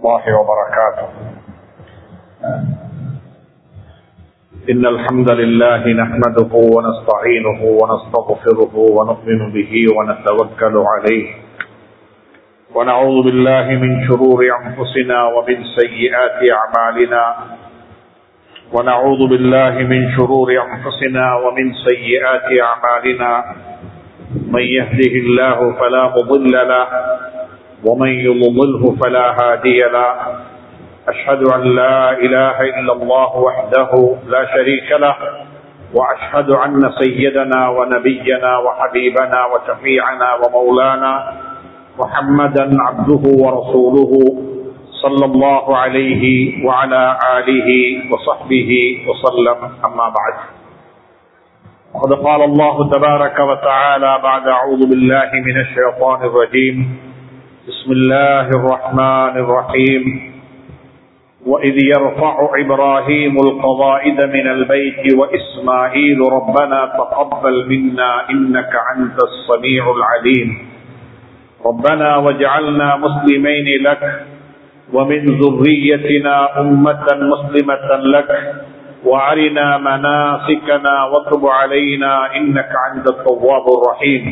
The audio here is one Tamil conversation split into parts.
الله وبركاته. إن الحمد لله نحمده ونستعينه ونستغفره ونؤمن به ونتوكل عليه ونعوذ بالله من شرور أنفسنا ومن سيئات أعمالنا من يهده الله فلا مضل له ومن يضلله فلا هادي له. أشهد أن لا إله إلا الله وحده لا شريك له وأشهد أن سيدنا ونبينا وحبيبنا وشفيعنا ومولانا محمدا عبده ورسوله صلى الله عليه وعلى آله وصحبه وسلم. أما بعد، قد قال الله تبارك وتعالى بعد أعوذ بالله من الشيطان الرجيم. بسم الله الرحمن الرحيم. وإذ يرفع إبراهيم القواعد من البيت وإسماعيل ربنا تقبل منا إنك أنت السميع العليم ربنا واجعلنا مسلمين لك ومن ذريتنا أمة مسلمة لك وأرنا مناسكنا وتب علينا إنك أنت التواب الرحيم.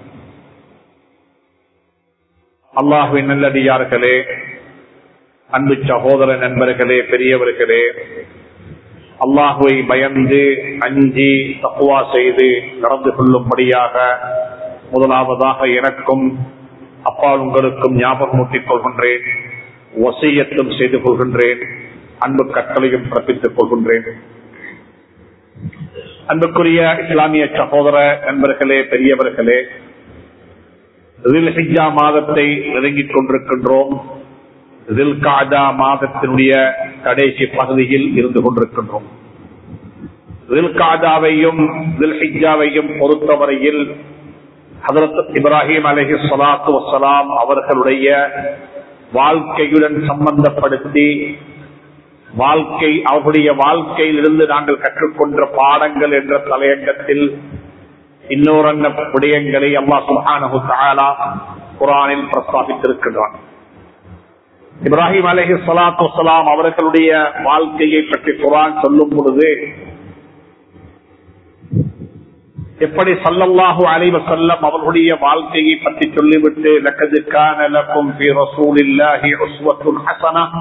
அல்லாஹ்வின் நல்லடியார்களே, அன்பு சகோதர நண்பர்களே, பெரியவர்களே, அல்லாஹ்வை பயந்து அஞ்சி தக்வா செய்து நடந்து கொள்ளும்படியாக முதலாவதாக எனக்கும் அப்பால் உங்களுக்கும் ஞாபகமூட்டிக் கொள்கின்றேன், வசியத்தும் செய்து கொள்கின்றேன், அன்பு கட்டளையும் பிறப்பித்துக் கொள்கின்றேன். அன்புக்குரிய இஸ்லாமிய சகோதர நண்பர்களே, பெரியவர்களே, ذுல்ஹிஜ்ஜா மாதத்தை நெருங்கிக் கொண்டிருக்கின்றோம். ذுல்காதா மாதத்தினுடைய கடைசி பகுதியில் இருந்து கொண்டிருக்கின்றோம். ذுல்காதாவையும் ذுல்ஹிஜ்ஜாவையும் பொறுத்தவரையில் ஹஜ்ரத் இப்ராஹிம் அலைஹிஸ்ஸலாத்து வஸ்ஸலாம் அவர்களுடைய வாழ்க்கையுடன் சம்பந்தப்படுத்தி அவருடைய வாழ்க்கையிலிருந்து நாங்கள் கற்றுக்கொண்ட பாடங்கள் என்ற தலையங்கத்தில் இன்னொரு விடயங்களை அல்லாஹ் சுப்ஹானஹு வ தஆலா குர்ஆனில் பிரஸ்தாபித்திருக்கிறான். இப்ராஹிம் அலைஹிஸ்ஸலாத்து வஸ்ஸலாம் அவர்களுடைய வாழ்க்கையை பற்றி குர்ஆன் சொல்லும் பொழுது எப்படி ஸல்லல்லாஹு அலைஹி வஸல்லம் அவர்களுடைய வாழ்க்கையை பற்றி சொல்லிவிட்டு லக்கத் கான லக்கும் ஃபீ ரசூலில்லாஹி உஸ்வத்துன் ஹஸனஹ்,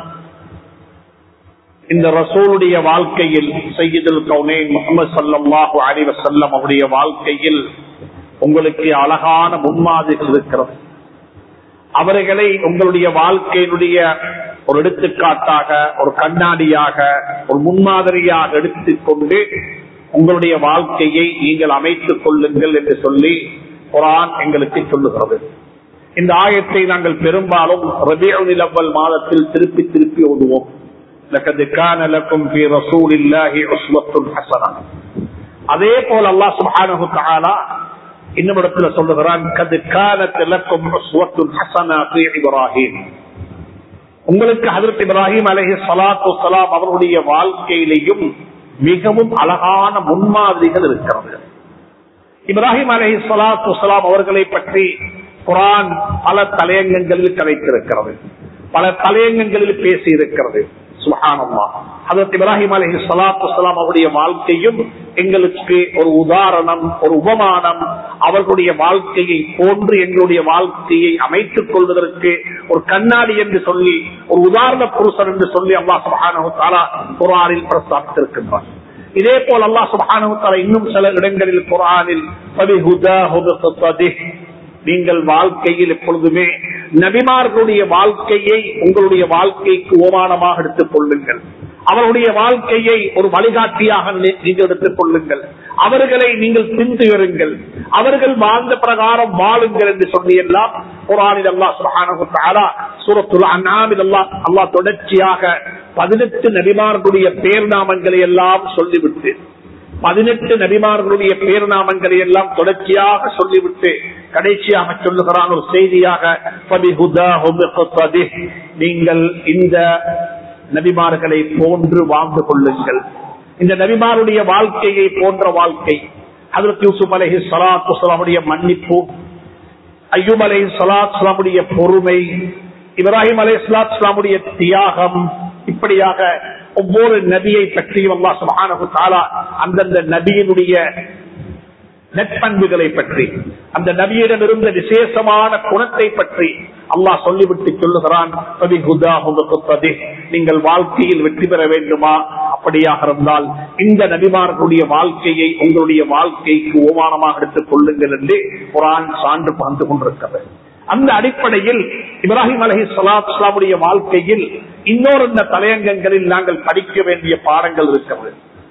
இந்த ரசூலுடைய வாழ்க்கையில் சய்யிதுல் கௌனைன் முஹம்மது ஸல்லல்லாஹு அலைஹி வஸல்லம் அவருடைய வாழ்க்கையில் உங்களுக்கு அழகான முன்மாதிரி இருக்கிறது. அவர்களை உங்களுடைய வாழ்க்கையினுடைய ஒரு எடுத்துக்காட்டாக, ஒரு கண்ணாடியாக, ஒரு முன்மாதிரியாக எடுத்துக்கொண்டு உங்களுடைய வாழ்க்கையை நீங்கள் அமைத்துக் கொள்ளுங்கள் என்று சொல்லி குர்ஆன் எங்களுக்கு சொல்லுகிறது. இந்த ஆயத்தை நாங்கள் பெரும்பாலும் ரபீஉல் அவ்வல் மாதத்தில் திருப்பி திருப்பி ஓதுவோம். லக்கத் கான லக்கும் ஃபீ ரசூலில்லாஹி உஸ்வத்துன் ஹஸனஹ். அதே போல அல்லாஹ் சுப்ஹானஹு வ தஆலா இன்னொரு இடத்துல சொல்லுகிறான், கத் கானத் லக்கும் உஸ்வத்துன் ஹஸனஹ் ஃபீ இப்ராஹீம். உங்களுக்கு ஹஜ்ரத் இப்ராஹிம் அலைஹிஸ்ஸலாத்து வஸ்ஸலாம் அவருடைய வாழ்க்கையிலேயும் மிகவும் அழகான முன்மாதிரிகள் இருக்கிறது. இப்ராஹிம் அலைஹிஸ்ஸலாத்து வஸ்ஸலாம் அவர்களை பற்றி குர்ஆன் பல தலையங்கங்களில் கதைத்திருக்கிறது, பல தலையங்கங்களில் பேசி இருக்கிறது. சுப்ஹானல்லாஹ். ஹஜ்ரத் இப்ராஹிம் அலைஹிஸ்ஸலாத்து வஸ்ஸலாம் அவருடைய வாழ்க்கையும் எங்களுக்கு ஒரு உதாரணம், ஒரு உபமானம். அவர்களுடைய வாழ்க்கையை போன்று எங்களுடைய வாழ்க்கையை அமைத்துக் கொள்வதற்கு ஒரு கண்ணாடி என்று சொல்லி, ஒரு உதாரண புருஷன் என்று சொல்லி அல்லாஹ் சுப்ஹானஹு வ தஆலா குர்ஆனில் பிரஸ்தாபித்திருக்கின்றார். இதே போல் அல்லாஹ் சுப்ஹானஹு வ தஆலா இன்னும் சில இடங்களில் குர்ஆனில் ஃபபிஹுதாஹு பிக்ததிஹ், நீங்கள் வாழ்க்கையில் எப்பொழுதுமே நபிமார்களுடைய வாழ்க்கையை உங்களுடைய வாழ்க்கைக்கு ஓமானமாக எடுத்துக் கொள்ளுங்கள். அவருடைய வாழ்க்கையை ஒரு வழிகாட்டியாக நீங்கள் எடுத்துக் கொள்ளுங்கள். அவர்களை நீங்கள் பின்துயருங்கள், அவர்கள் வாழ்ந்த பிரகாரம் வாழுங்கள் என்று சொல்லி எல்லாம் குர்ஆனில் அல்லாஹ் சுப்ஹானஹு வ தஆலா சூரத்துல் அன்ஆமில் அல்லாஹ் தொடர்ச்சியாக 18 நபிமார்களுடைய பேர் நாமங்களை எல்லாம் சொல்லிவிட்டு 18 நபிமார்களுடைய பேர் நாமங்களை எல்லாம் தொடர்ச்சியாக சொல்லிவிட்டு கடைசியாக சொல்லுகிறான் ஒரு செய்தியாக, நீங்கள் இந்த நபிமார்களை போன்று வாழ்ந்து கொள்ளுங்கள். இந்த நபிமாருடைய வாழ்க்கையை போன்ற வாழ்க்கை, ஹஜ்ரத் யூசுப் அலைஹிஸ்ஸலாத்து வஸ்ஸலாமுடைய மன்னிப்பு, அய்யூப் அலைஹிஸ்ஸலாத்து வஸ்ஸலாமுடைய பொறுமை, இப்ராஹிம் அலைஹிஸ்ஸலாமுடைய தியாகம், இப்படியாக ஒவ்வொரு நபியை பற்றியும் அல்லாஹ் சுப்ஹானஹு வ தஆலா அந்தந்த நபியினுடைய நற்பண்புகளை பற்றி, அந்த நபியிடம் இருந்த விசேஷமான குணத்தை பற்றி அல்லாஹ் சொல்லிவிட்டு சொல்லுகிறான், நீங்கள் வாழ்க்கையில் வெற்றி பெற வேண்டுமா, அப்படியாக இருந்தால் இந்த நபிமார்களுடைய வாழ்க்கையை உங்களுடைய வாழ்க்கைக்கு ஓமானமாக எடுத்துக் கொள்ளுங்கள் என்று குர்ஆன் சான்று பகிர்ந்து கொண்டிருக்கிறது. அந்த அடிப்படையில் இப்ராஹிம் அலைஹிஸ்ஸலாமுடைய வாழ்க்கையில் இன்னொரு தலையங்கங்களில் நாங்கள் படிக்க வேண்டிய பாடங்கள் இருக்கிறது.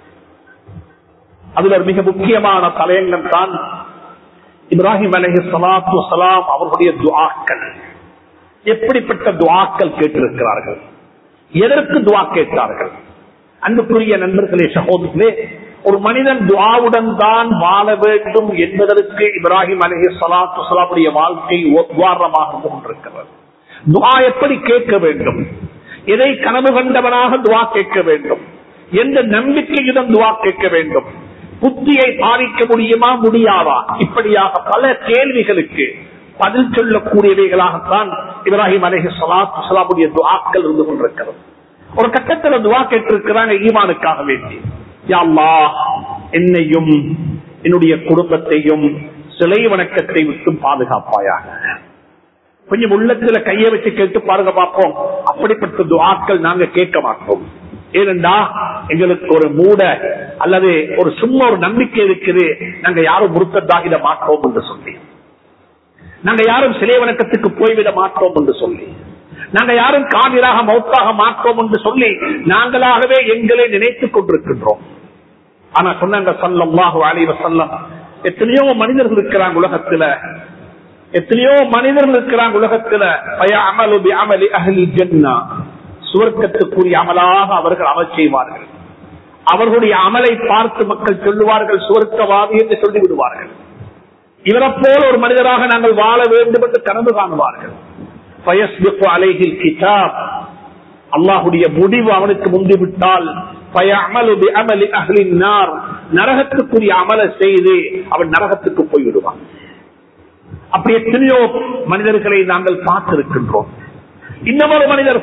அதுல மிக முக்கியமான தலையங்கம் தான் இப்ராஹிம் அலைஹிஸ்ஸலாத்து வஸ்ஸலாம் அவர்களுடைய துஆக்கள். எப்படிப்பட்ட துஆக்கள் கேட்டிருக்கிறார்கள், எதற்கு துஆ கேட்டார்கள்? அன்புக்குரிய நண்பர்களே, சகோதரர்களே, ஒரு மனிதன் துஆவுடன் தான் வாழ வேண்டும் என்பதற்கு இப்ராஹிம் அலைஹிஸ்ஸலாத்து வஸ்ஸலாமுடைய வாழ்க்கை உதாரணமாக கொண்டிருக்கிறது. துஆ எப்படி கேட்க வேண்டும், எதை கனவு கண்டவனாக துஆ கேட்க வேண்டும், எந்த நம்பிக்கையுடன் துஆ கேட்க வேண்டும், புத்தியை பாதிக்க முடியுமா முடியாதா, இப்படியாக பல கேள்விகளுக்கு பதில் சொல்லக்கூடியவைகளாகத்தான் இப்ராஹிம் அலைஹிஸ்ஸலாத்து வஸ்ஸலாமுடைய துஆக்கள் இருந்து கொண்டிருக்கிறது. ஒரு கட்டத்தில் துஆ கேட்டிருக்கிறாங்க ஈமானுக்காக வேண்டி, யா அல்லாஹ் என்னையும் என்னுடைய குடும்பத்தையும் சிலை வணக்கத்தை விட்டு பாதுகாப்பாயாக. கொஞ்சம் உள்ளத்துல கையை வச்சு கேட்டு பாருங்க பார்ப்போம். அப்படிப்பட்ட துஆக்கள் நாங்க கேட்க மாட்டோம். ஏனென்றா எங்களுக்கு ஒரு மூட அல்லது ஒரு சும்மா ஒரு நம்பிக்கை இருக்குது, நாங்க யாரும் முர்த்ததாகிட மாட்டோம் என்று சொல்லி, நாங்க யாரும் சிலை வணக்கத்துக்கு போய்விட மாட்டோம் என்று சொல்லி, நாங்க யாரும் காவிராக மௌத்தாக மாட்டோம் என்று சொல்லி நாங்களாகவே எங்களை நினைத்துக் கொண்டிருக்கின்றோம். ஆனா சொன்னாங்க ஸல்லல்லாஹு அலைஹி வஸல்லம், எத்தனையோ மனிதர்கள் இருக்கிறாங்க உலகத்துல, எத்தனையோ மனிதர்கள் இருக்கிறாங்க உலகத்துல, ஃபயஅமலு பிஅமலி அஹ்லி ஜன்னah, சுவர்க்கத்துக்குரிய அமலாக அவர்கள் அமல் செய்வார்கள். அவர்களுடைய அமலை பார்த்து மக்கள் சொல்லுவார்கள் சுவர்க்கவாதி என்று சொல்லி விடுவார்கள். இவரை போல ஒரு மனிதராக நாங்கள் வாழ வேண்டும் என்று கனவு காணுவார்கள். ஃபயஸ்பிகு அலைஹில் கிதாப், அல்லாஹ்வுடைய முடிவு அவனுக்கு முந்திவிட்டால் ஃபயஅமலு பிஅமலி அஹ்லின் நார், நரகத்துக்குரிய அமலை செய்து அவன் நரகத்துக்கு போய்விடுவான். அப்படி எத்தனையோ மனிதர்களை நாங்கள் பார்த்திருக்கின்றோம். இன்னொரு மனிதர்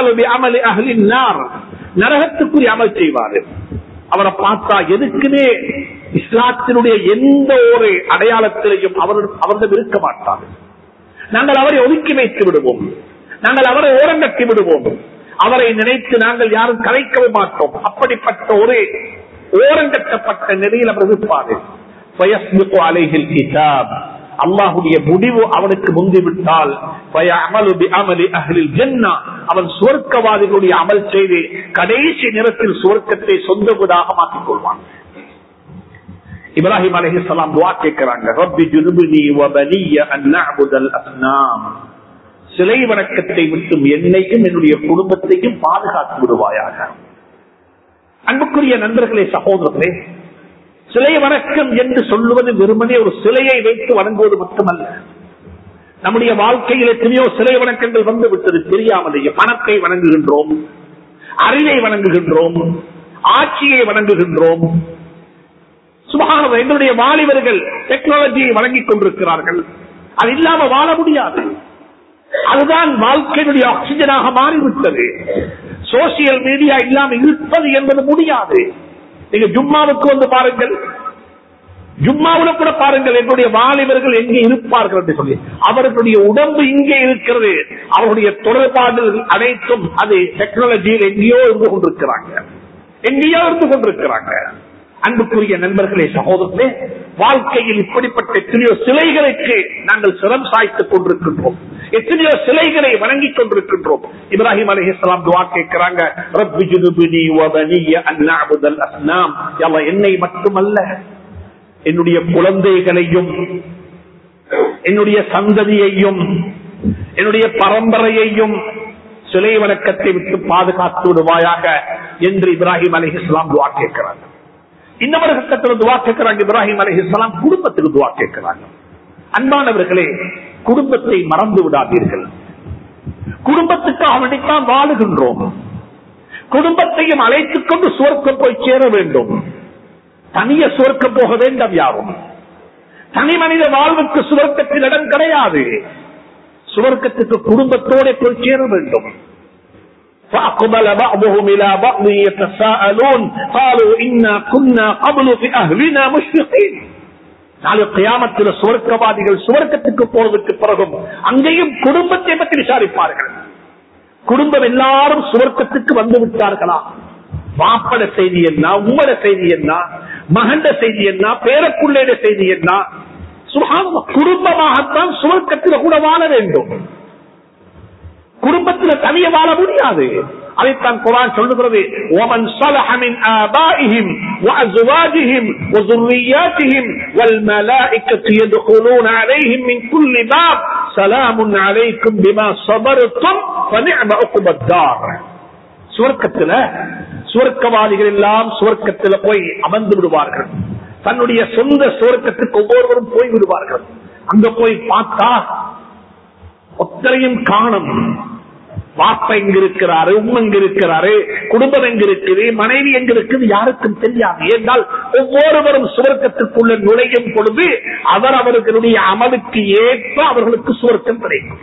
நரகத்துக்குரிய அமல் செய்வாரு. அவரை பார்த்தா எதுக்குமே இஸ்லாத்தினுடைய எந்த ஒரு அடையாளத்திலையும் அவரிடம் இருக்க மாட்டார். நாங்கள் அவரை ஒதுக்கி வைத்து விடுவோம், நாங்கள் அவரை ஓரங்கட்டி விடுவோம், அவரை நினைத்து நாங்கள் யாரும் கலைக்கவும் மாட்டோம். அப்படிப்பட்ட ஒரு ஓரங்கட்டப்பட்ட நிலையில் அவர் இருப்பாரு. அல்லாஹுடைய முடிவு அவனுக்கு முந்திவிட்டால் அவன் சுவர்க்கவாதிகளுடைய அமல் செய்து கடைசி நேரத்தில் சுவர்க்கத்தை சொந்த வீடாக மாற்றிக் கொள்வான். இப்ராஹிம் அலைஹிஸ்ஸலாம் துஆ கேட்கிறாங்க, ரப்பி ஜுனுப்னி வ பனிய அன் நஅபுதல் அஸ்னாம், சிலை வணக்கத்தை விட்டு என்னையும் என்னுடைய குடும்பத்தையும் பாதுகாத்து விடுவாயாக. அன்புக்குரிய நண்பர்களே, சகோதரர்களே, சிலை வணக்கம் என்று சொல்லுவது வெறுமனே ஒரு சிலையை வைத்து வணங்குவது மட்டுமல்ல. நம்முடைய வாழ்க்கையில் எத்தனையோ சிலை வணக்கங்கள் வந்து விட்டது தெரியாமலேயே. பணத்தை வணங்குகின்றோம், அறிவை வணங்குகின்றோம், ஆட்சியை வணங்குகின்றோம். சுபஹானல்லாஹ், எங்களுடைய வாலிபர்கள் டெக்னாலஜியை வழங்கிக் கொண்டிருக்கிறார்கள். அது இல்லாம வாழ முடியாது. அதுதான் வாழ்க்கையினுடைய ஆக்சிஜனாக மாறிவிட்டது. சோசியல் மீடியா இல்லாமல் இருப்பது என்பது முடியாது. நீங்க ஜும்மாவுக்கு வந்து பாருங்கள், ஜும்மாவுல கூட பாருங்கள் என்னுடைய வாலிபர்கள் எங்கே இருப்பார்கள் என்று சொல்லி. அவர்களுடைய உடம்பு இங்கே இருக்கிறது, அவருடைய தொடர்பாடுகள் அனைத்தும் அது டெக்னாலஜியில் எங்கேயோ இருந்து கொண்டிருக்கிறாங்க, எங்கேயோ இருந்து கொண்டிருக்கிறாங்க. அன்புக்குரிய நண்பர்களே, சகோதரர்களே, வாழ்க்கையில் இப்படிப்பட்ட எத்தனையோ சிலைகளுக்கு நாங்கள் சிரம் சாய்த்துக் கொண்டிருக்கின்றோம், எத்தனையோ சிலைகளை வணங்கிக் கொண்டிருக்கின்றோம். இப்ராஹிம் அலைஹிஸ்ஸலாம் துஆ கேட்கிறாங்க, ரப்பி ஜுனுப்னி வ பனிய அன் நஅபுதல் அஸ்னாம், யா அல்லாஹ் என்னை மட்டுமல்ல என்னுடைய குழந்தைகளையும் என்னுடைய சந்ததியையும் என்னுடைய பரம்பரையையும் சிலை வணக்கத்தை விட்டு பாதுகாத்து விடுவாயாக என்று இப்ராஹிம் அலைஹிஸ்ஸலாம் துஆ கேட்கிறாங்க. இன்னொரு கட்டத்தில் துஆ கேட்கிறாங்க இப்ராஹிம் அலைஹிஸ்ஸலாம், குடும்பத்துக்கு துஆ கேட்கிறாங்க. அன்பானவர்களே, குடும்பத்தை மறந்து விடாதீர்கள். குடும்பத்துக்காக வேண்டித்தான் வாழுகின்றோம். குடும்பத்தையும் அழைத்துக் கொண்டு சுவர்க்கம் போய் சேர வேண்டும். தனிய சுவர்க்கம் போக வேண்டாம் யாரும். தனி மனித வாழ்வுக்கு சுவர்க்கத்தில் இடம் கிடையாது. சுவர்க்கத்துக்கு குடும்பத்தோட போய் சேர வேண்டும். فأقبل بعضهم إلى بعض يتساءلون قالوا إنا كنا قبل في أهلنا مشفقين. நாளை கியாமத்தில் சுவர்க்கவாதிகள் சுவர்க்கத்துக்கு போனதுக்கு பிறகும் அங்கேயும் குடும்பத்தை பற்றி விசாரிப்பார்கள். குடும்பம் எல்லாரும் சுவர்க்கத்துக்கு வந்து விட்டார்களா? வாப்பட செய்தி என்ன, உம்மட செய்தி என்ன, மகண்ட செய்தி என்ன, பேரக்குள்ளேட செய்தி என்ன? சுப்ஹானல்லாஹ், குடும்பமாகத்தான் சுவர்க்கத்தில் கூட வாழ வேண்டும். குடும்பத்தில் தனியே வாழ முடியாது. அதைத்தான் குர்ஆன் சொல்லுகிறது, وَمَنْ صَلَحَ مِنْ آبَائِهِمْ وَأَزْوَاجِهِمْ وَذُرِّيَّاتِهِمْ وَالْمَلَائِكَةُ يَدْخُلُونَ عَلَيْهِمْ مِنْ كُلِّ بَابٍ سَلَامٌ عَلَيْكُمْ بِمَا صَبَرْتُمْ فَنِعْمَ عُقْبَى الدَّارِ. சுவர்க்கத்துல சுவர்க்கவாதிகள் எல்லாம் சுவர்க்கத்துல போய் அமர்ந்து விடுவார்கள். தன்னுடைய சொந்த சுவர்க்கத்துக்கு ஒவ்வொருவரும் போய் விடுவார்கள். அங்க போய் பார்த்தா ஒத்தரையும் காணும். வாப்பா எங்க இருக்கிறாரு, உம்மா எங்க இருக்கிறாரு, குடும்பம் எங்க இருக்குது, மனைவி எங்க இருக்குது, யாருக்கும் தெரியாது. ஏனால் ஒவ்வொருவரும் சுவர்க்கத்துக்குள்ள நுழையும் பொழுது அவர்களுடைய அமலுக்கு ஏற்ப அவர்களுக்கு சுவர்க்கம் கிடைக்கும்.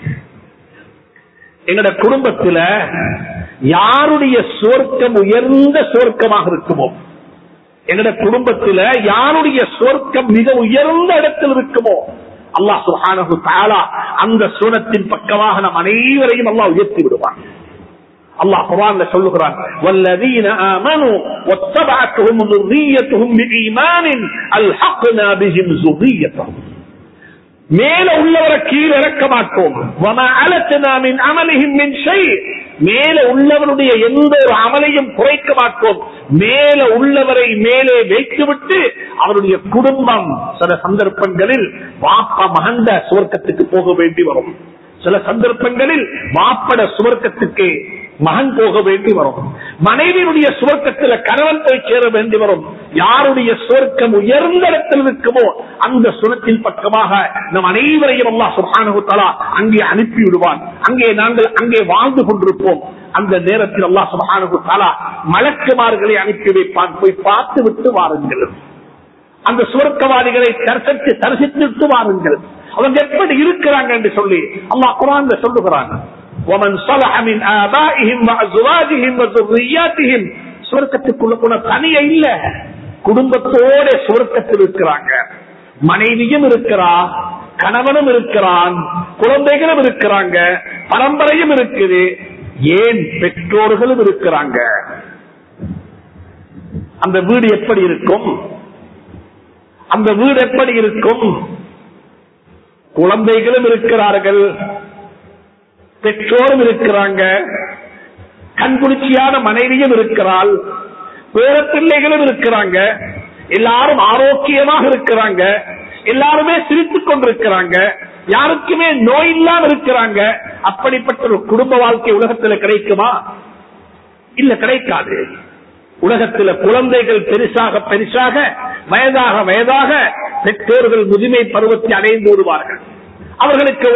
எங்கட குடும்பத்துல யாருடைய சுவர்க்கம் உயர்ந்த சுவர்க்கமாக இருக்குமோ, எங்கட குடும்பத்துல யாருடைய சுவர்க்கம் மிக உயர்ந்த இடத்தில் இருக்குமோ, அல்லாஹ் சுப்ஹானஹு தஆலா அந்த சுவனத்தின் பக்கமாக நம் அனைவரையும் அல்லாஹ் உயர்த்தி விடுவான். அல்லாஹ் குர்ஆன்ல சொல்லுகிறான், வல்லதீன ஆமனூ வத்தபஅத்துஹும் ذُرِّيَّتُهُم بِإِيمَانٍ أَلْحَقْنَا بِهِمْ ذُرِّيَّتَهُم. மேல உள்ளவரை கீழே இறக்க மாட்டோம். وَمَا عَلَتْنَا مِنْ عَمَلِهِمْ مِنْ شَيْءٍ. மேல உள்ளவருடைய எந்த ஒரு அமலையும் குறைக்க மாட்டோம். மேல உள்ளவரை மேலே வைத்துவிட்டு அவருடைய குடும்பம் சில சந்தர்ப்பங்களில் வாப்பா மகண்ட சுவர்க்கத்துக்கு போக வேண்டி வரும். சில சந்தர்ப்பங்களில் வாப்பட சுவர்க்கத்துக்கு மகன் போக வேண்டி வரும். மனைவியுடைய சுவர்க்கத்தில் கணவன் போய் சேர வேண்டி வரும். யாருடைய சுவர்க்கம் உயர்ந்த இடத்தில் இருக்குமோ அந்த சுவனத்தின் பக்கமாக நம் அனைவரையும் அல்லாஹ் சுப்ஹானஹு தஆலா அங்கே அனுப்பி விடுவான். நாங்கள் அங்கே வாழ்ந்து கொண்டிருப்போம். அந்த நேரத்தில் அல்லாஹ் சுப்ஹானஹு தஆலா மலக்குமார்களை அனுப்பி வைப்பான். போய் பார்த்து விட்டு வாருங்கள், அந்த சுவர்க்கவாதிகளை தரிசித்து வாருங்கள், அவங்க எப்படி இருக்கிறாங்க என்று சொல்லி அல்லாஹ் குர்ஆன்ல சொல்லுகிறாங்க. وَمَنْ صَلَحَ مِنْ آبَائِهِمْ وَأَزْوَاجِهِمْ وَذُرِّيَّاتِهِمْ. சுவர்க்கத்துக்குள்ள போன தனியே இல்ல, குடும்பத்தோட சுவர்க்கத்தில் இருக்கிறாங்க. மனைவியும் இருக்கிறா, கணவனும் இருக்கிறான், குழந்தைகளும் இருக்கிறாங்க, பரம்பரையும் இருக்குது, ஏன் பெற்றோர்களும் இருக்கிறாங்க. அந்த வீடு எப்படி இருக்கும்? அந்த வீடு எப்படி இருக்கும்? குழந்தைகளும் இருக்கிறார்கள், பெற்றோரும் இருக்கிறாங்க, கண்குளிர்ச்சியான மனைவியும் இருக்கிறாள், பேர பிள்ளைகளும் இருக்கிறாங்க, எல்லாரும் ஆரோக்கியமாக இருக்கிறாங்க, எல்லாருமே சிரித்துக் கொண்டிருக்கிறாங்க, யாருக்குமே நோய் இல்லாம இருக்கிறாங்க. அப்படிப்பட்ட ஒரு குடும்ப வாழ்க்கை உலகத்தில் கிடைக்குமா? இல்ல, கிடைக்காது. உலகத்தில் குழந்தைகள் பெருசாக பெருசாக வயதாக வயதாக பெற்றோர்கள் முதுமை பருவத்தை அடைந்து விடுவார்கள். அவர்களுக்கு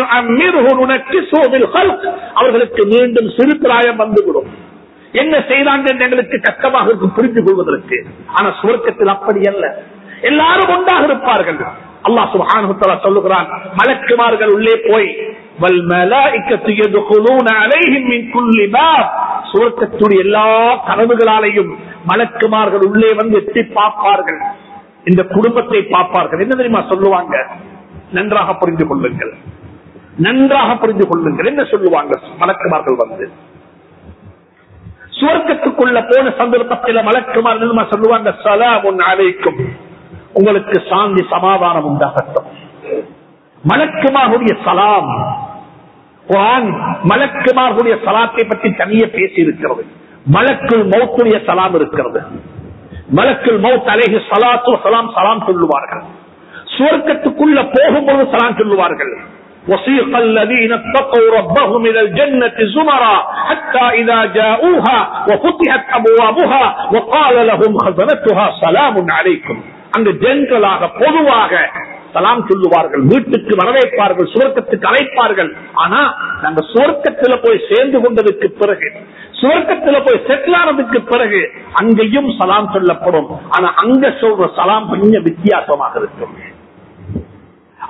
அவர்களுக்கு மீண்டும் சிறு பிராயம் வந்துவிடும். என்ன செய்தாங்க என்று எங்களுக்கு கஷ்டமாக இருக்கும் புரிந்து கொள்வதற்கு. ஆனா சுவர்க்கத்தில் அப்படி அல்ல, எல்லாரும் ஒன்றாக இருப்பார்கள். அல்லாஹ் சுப்ஹானஹு தஆலா சொல்லுகிறான், மலக்குமார்கள் உள்ளே போய் வல் மலாயிகத்து யதுகுலூன அலைஹிம் மின் குல்லி பாப். சுவர்க்கத்துடைய எல்லா கனவுகளாலையும் மலக்குமார்கள் உள்ளே வந்து எட்டி பார்ப்பார்கள், இந்த குடும்பத்தை பார்ப்பார்கள். என்ன தெரியுமா சொல்லுவாங்க? நன்றாக புரிந்து கொள்ளுங்கள், நன்றாக புரிந்து கொள்ளுங்கள். என்ன சொல்லுவாங்க மலக்குமார்கள் வந்து? சுவர்க்கத்துக்குள்ள போன சந்தர்ப்பத்தில் மலக்குமார்கள் சொல்லுவாங்க, ஸலாமுன் அலைக்கும், உங்களுக்கு சாந்தி சமாதானம் உண்டாகட்டும். மலக்குமாருடைய சலாம், குர்ஆன் மலக்குமாருடைய சலாத்தை பற்றி தனியே பேசி இருக்கிறது. மலக்குல் மௌத்துடைய சலாம் இருக்கிறது. மலக்குல் மௌத் அலைஹி ஸலாத்து வஸலாம் சலாம் சொல்லுவார்கள். சுவர்க்கத்துக்குள்ள போகும்போது சலாம் சொல்லுவார்கள். وَسِيقَ الَّذِينَ اتَّقَوْا رَبَّهُمْ إِلَى الْجَنَّةِ زُمَرًا حَتَّى إِذَا جَاءُوهَا وَفُتِحَتْ أَبْوَابُهَا وَقَالَ لَهُمْ خَزَنَتُهَا سَلَامٌ عَلَيْكُمْ. அங்கு ஜெனரலாக பொதுவாக சலாம் சொல்லுவார்கள், வீட்டுக்கு வரவேற்பார்கள், சுவர்க்கத்துக்கு அழைப்பார்கள். ஆனா நாங்க சுவர்க்கத்துல போய் சேர்ந்து கொண்டதுக்கு பிறகு, சுவர்க்கத்துல போய் செட்டில் ஆனதுக்கு பிறகு அங்கேயும் சலாம் சொல்லப்படும். ஆனா அங்க சொல்ற சலாம் கொஞ்சம் வித்தியாசமாக இருக்கும்.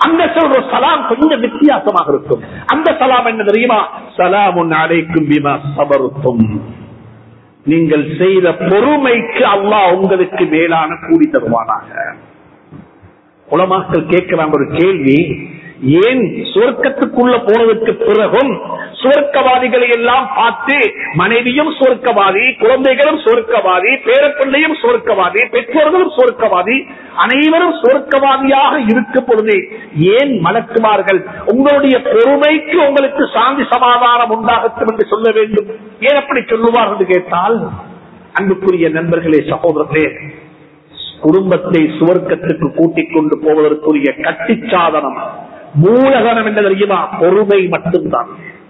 அங்க சொல்ற சலாம் கொஞ்சம் வித்தியாசமாக இருக்கும். அந்த சலாம் என்ன தெரியுமா? சலாமுன் அலைக்கும் பிமா ஸபர்தும். நீங்கள் செய்த பொறுமைக்கு அல்லாஹ் உங்களுக்கு மேலான கூலி தருவானாக. உலமாக்கள் கேட்கிறாங்க ஒரு கேள்வி, ஏன் சுவர்க்கத்துக்குள்ள போனதற்கு பிறகும் சுவர்க்கவாதிகளை எல்லாம் பார்த்து மனைவியும் சுவர்க்கவாதி, குழந்தைகளும் சுவர்க்கவாதி, பேரப்பிள்ளையும் சுவர்க்கவாதி, பெற்றோர்களும் சுவர்க்கவாதி, அனைவரும் சுவர்க்கவாதியாக இருக்கும் பொழுது ஏன் மலக்குமார்கள் உங்களுடைய பொறுமைக்கு உங்களுக்கு சாந்தி சமாதானம் உண்டாகட்டும் என்று சொல்ல வேண்டும்? ஏன் அப்படி சொல்லுவார்கள் என்று கேட்டால், அன்புக்குரிய நண்பர்களே, சகோதரர்களே, குடும்பத்தை சுவர்க்கத்துக்கு கூட்டிக் கொண்டு போவதற்குரிய கட்டி சாதனம், மூலதனம் என்ன தெரியுமா? பொறுமை மட்டும்தான்.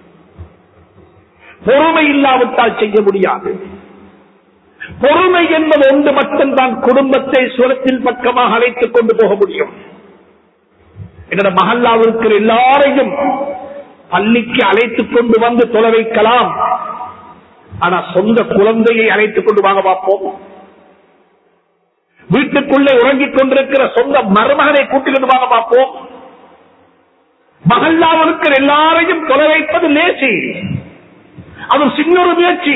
பொறுமை இல்லாவிட்டால் செய்ய முடியாது. பொறுமை என்பது ஒன்று மட்டும்தான் குடும்பத்தை சுவர்க்கத்தின் பக்கமாக அழைத்துக் கொண்டு போக முடியும். என்னோட மஹல்லாவில் இருக்கிற எல்லாரையும் பள்ளிக்கு அழைத்துக் கொண்டு வந்து தொலை வைக்கலாம். ஆனா சொந்த குழந்தையை அழைத்துக் கொண்டு வாங்க பார்ப்போம். வீட்டுக்குள்ளே உறங்கிக் கொண்டிருக்கிற சொந்த மருமகனை கூட்டிக் கொண்டு வாங்க பார்ப்போம். மகல்லாவில் இருக்கிற எல்லாரையும் தொலை வைப்பது லேசி. அது சின்ன ஒரு முயற்சி.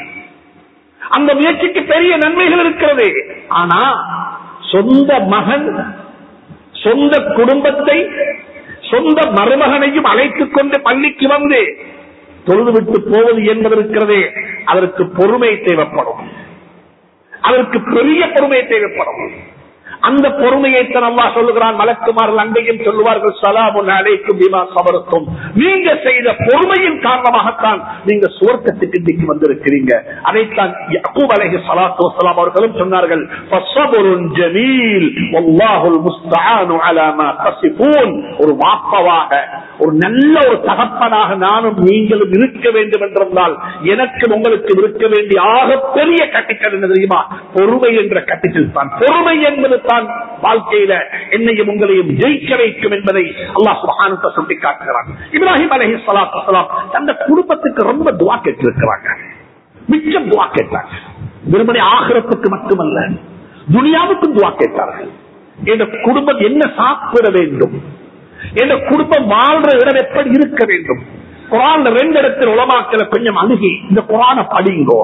அந்த முயற்சிக்கு பெரிய நன்மைகள் இருக்கிறது. ஆனா சொந்த மகன், சொந்த குடும்பத்தை, சொந்த மருமகனையும் அழைத்துக் கொண்டு பள்ளிக்கு வந்து தொழுதுவிட்டு போவது என்பது இருக்கிறது, அதற்கு பொறுமை தேவைப்படும். அதற்கு பெரிய பொறுமை தேவைப்படும். அந்த பொறுமையைத்தான் அல்லாஹ் சொல்லுகிறான். மலக்குமார்கள் அங்கேயும் சொல்லுவார்கள், ஸலாமுன் அலைக்கும் பிமா ஸபர்தும். நீங்க செய்த பொறுமையின் காரணமாகத்தான் நீங்க சுவர்க்கத்துக்கு இன்றைக்கு வந்திருக்கிறீங்க. அதைத்தான் யாக்கூப் அலைஹிஸ்ஸலாத்து வஸ்ஸலாம் அவர்களும் சொன்னார்கள், ஃபஸபுருன் ஜமீல் வல்லாஹுல் முஸ்தஆனு அலா மா தஸிஃபூன். ஒரு வாப்பவாக, ஒரு நல்ல ஒரு தகப்பனாக நானும் நீங்களும் இருக்க வேண்டும் என்றால் எனக்கு உங்களுக்கு இருக்க வேண்டிய ஆகப்பெரிய கட்டிக்கல் என்ன தெரியுமா? பொறுமை என்ற கட்டிக்கல் தான். பொறுமை என்பது தான் வாழ்க்கையில என்னையும் உங்களையும் ஜெயிக்க வைக்கும் என்பதை அல்லாஹ் சுப்ஹானஹு வ தஆலா சொல்லி காட்டுகிறான். இப்ராஹிம் அலைஹிஸ்ஸலாத்து வஸ்ஸலாம் தந்த குடும்பத்துக்கு ரொம்ப துஆ கேட்டிருக்கிறாங்க. மிச்சம் துஆ கேட்டாங்க. வெறுமனே ஆகிரத்துக்கு மட்டுமல்ல, துனியாவுக்கும் துஆ கேட்டார்கள். இந்த குடும்பம் என்ன சாப்பிட வேண்டும், இந்த குடும்பம் வாழ்ற இடம் எப்படி இருக்க வேண்டும். குர்ஆன்ல 2 இடத்தில் உலமாக்களை கொஞ்சம் அணுகி இந்த குர்ஆனை படிங்கோ,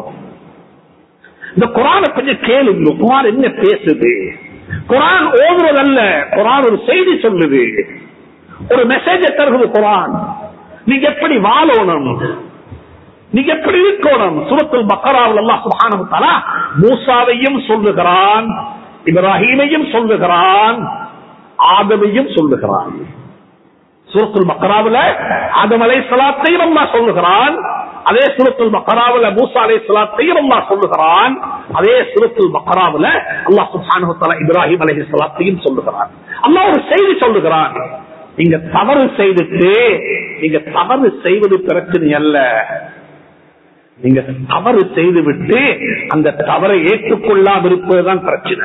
இந்த குர்ஆனை கொஞ்சம் கேளுங்க. குர்ஆன் என்ன பேசுது? குர்ஆன் ஓதுறதல்ல, குர்ஆன் ஒரு செய்தி சொல்லுது, ஒரு மெசேஜ் தருகிறது. குர்ஆன் நீங்க எப்படி வாழணும், நீங்க எப்படி இருக்கணும். சூரத்துல் பக்கராவில் அல்லாஹ் சுப்ஹானஹு வ தஆலா மூசாவையும் சொல்லுகிறான், இப்ராஹீமையும் சொல்லுகிறான், ஆதமையும் சொல்லுகிறான். சூரத்துல் பக்கராவில் ஆதம் அலைஹிஸ்ஸலாத்தையும் அல்லாஹ் சொல்லுகிறான். அதே சூரத்துல் பக்கராவில் மூசா அலைஹிஸ்ஸலாத்தையும் அல்லாஹ் சொல்லுகிறான். அதே சூரத்துல் பக்கராவில் அல்லாஹ் சுப்ஹானஹு வ தஆலா இப்ராஹிம் அலைஹிஸ்ஸலாத்தையும் சொல்லுகிறான். அல்லாஹ் ஒரு செய்தி சொல்லுகிறான். நீங்க தவறு செய்துட்டு, நீங்க தவறு செய்வது பிரச்சனை அல்ல, நீங்க தவறு செய்து விட்டு அந்த தவறை ஏற்றுக்கொள்ளாமல் இருப்பதுதான் பிரச்சனை.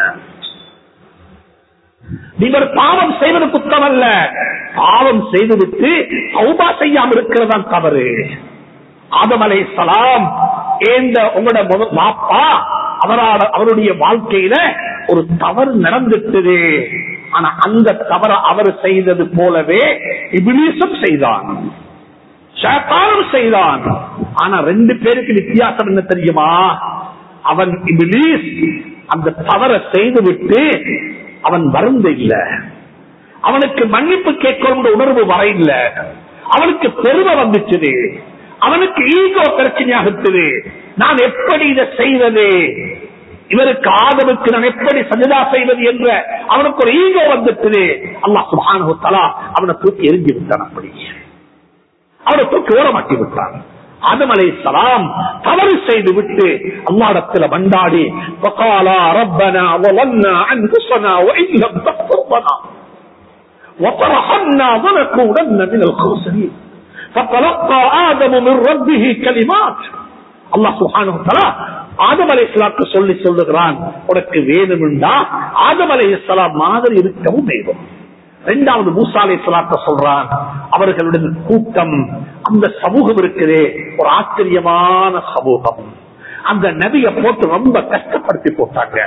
நீங்கள் பாவம் செய்வது குற்றம் அல்ல, பாவம் செய்துவிட்டு தௌபா செய்யாமல் இருக்கிறதான் தவறு. ஆதம் அலைஹிஸ்ஸலாம் உங்களோட பாப்பா அவருடைய வாழ்க்கையில ஒரு தவறு நடந்துட்டது. ஆனா அந்த தவறு அவர் செய்தது போலவே இப்லீஸும் செய்தான், ஷைத்தானும் செய்தான். ஆனா 2 பேருக்கு வித்தியாசம் என்ன தெரியுமா? அவன் இப்லீஸ் அந்த தவறை செய்துவிட்டு அவன் வருந்த இல்ல, அவனுக்கு மன்னிப்பு கேட்கிற உணர்வு வர இல்ல, அவனுக்கு பெருமை வந்துச்சு, அவனுக்கு ஈகோ பிரச்சனையாகுது. நான் எப்படி இதை செய்வது, இவருக்கு ஆதமுக்கு நான் எப்படி சஜதா செய்வது என்ற அவனுக்கு ஒரு ஈகோ வந்துட்டு அல்லாஹ் சுப்ஹானஹு வ தஆலா அவனை தூக்கி எரிஞ்சு விட்டான். அப்படி அவனை தூக்கி ஓரமாக்கி விட்டான். ஆதம் அலைஹிஸ்ஸலாம் தவறு செய்து விட்டு அல்லாஹ்விடத்தில் மன்றாடி, ஃபகாலா ரப்பனா வலன்னா அன்ஃபுஸனா வஇன் லம் தக்ஃபிர் லனா வதர்ஹம்னா லனகூனன்ன மினல் காஸிரீன் ஃபதலக்கா ஆதமு மின் ரப்பிஹி கலிமாத். அல்லாஹ் சுப்ஹானஹு வ தஆலா ஆதம் அலைஹிஸ்ஸலாத்துக்கு சொல்லுகிறான், உனக்கு வேணும்டா ஆதம் அலைஹிஸ்ஸலாம் மாதிரி இருக்கவும் வேண்டும். 2வது மூசா அலைஹிஸ்ஸலாத்தை சொல்றான். அவர்களுடைய கூட்டம், அந்த சமூகம் இருக்கிறே ஒரு ஆச்சரியமான சமூகம். அந்த நபியை போட்டு ரொம்ப கஷ்டப்படுத்தி போட்டாங்க.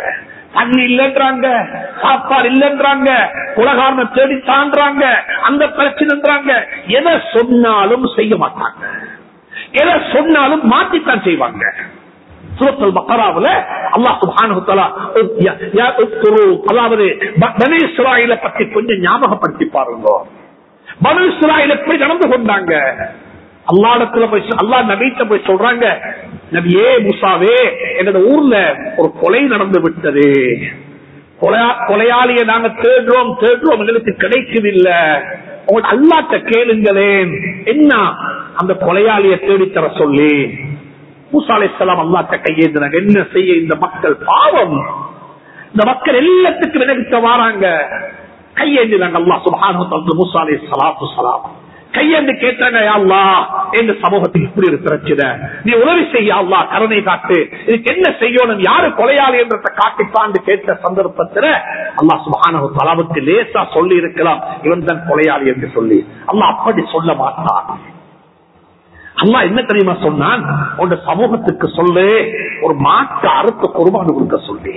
தண்ணி இல்லைன்றாங்க, சாப்பாடு இல்லைன்றாங்க, குலகாரனை தேடி தாண்டாங்க, அந்த பிரச்சனைன்றாங்க. எதை சொன்னாலும் செய்ய மாட்டாங்க, எதை சொன்னாலும் மாற்றித்தான் செய்வாங்க. சூரத்துல் பக்கராவுல அல்லாஹ் சுப்ஹானஹு வ தஆலா அதாவது பனி இஸ்ராயீலை பத்தி கொஞ்சம் ஞாபகப்படுத்தி பாருங்க. பனி இஸ்ராயீல் எப்படி நடந்து கொண்டாங்க? அல்லாஹ்விடத்துல போய் அல்லாஹ் நபிட்ட போய் சொல்றாங்க, நபியே மூசாவே, எங்களோட ஊர்ல ஒரு கொலை நடந்து விட்டது, கொலையாளியை நாங்க தேடுறோம் எங்களுக்கு கிடைக்கவில்லை, உங்க அல்லாஹ்ட்ட கேளுங்களேன், என்ன அந்த கொலையாளியை தேடித்தர சொல்லி. மூசா அலைஹிஸ்ஸலாம் அல்லாஹ்ட்ட கையேந்தினாங்க. என்ன செய்ய, இந்த மக்கள் பாவம், இந்த மக்கள் எல்லாத்துக்கும் விலகிட்ட வாராங்க. கையேந்தினாங்க. அல்லாஹ் சுப்ஹானஹு வ தஆலா மூசா அலைஹிஸ்ஸலாம் கையேந்து கேட்டாங்க, யா அல்லாஹ், எங்க சமூகத்துக்கு இப்படி ஒரு பிரச்சனை, நீ உதவி செய்ய அல்லாஹ், கருணை காட்டு, இதுக்கு என்ன செய்யணும், யாரு கொலையாளி என்றதை காட்டித்தாண்டு கேட்ட சந்தர்ப்பத்தில் அல்லாஹ் சுப்ஹானஹு வ தஆலாவுக்கு லேசா சொல்லி இருக்கலாம், இவன் தான் கொலையாளி என்று சொல்லி. அல்லாஹ் அப்படி சொல்ல மாட்டான். அல்லாஹ் என்ன தெரியுமா சொன்னான், உங்க சமூகத்துக்கு சொல்லு, ஒரு மாட்டு அறுத்து குர்பான் கொடுக்க சொல்லி.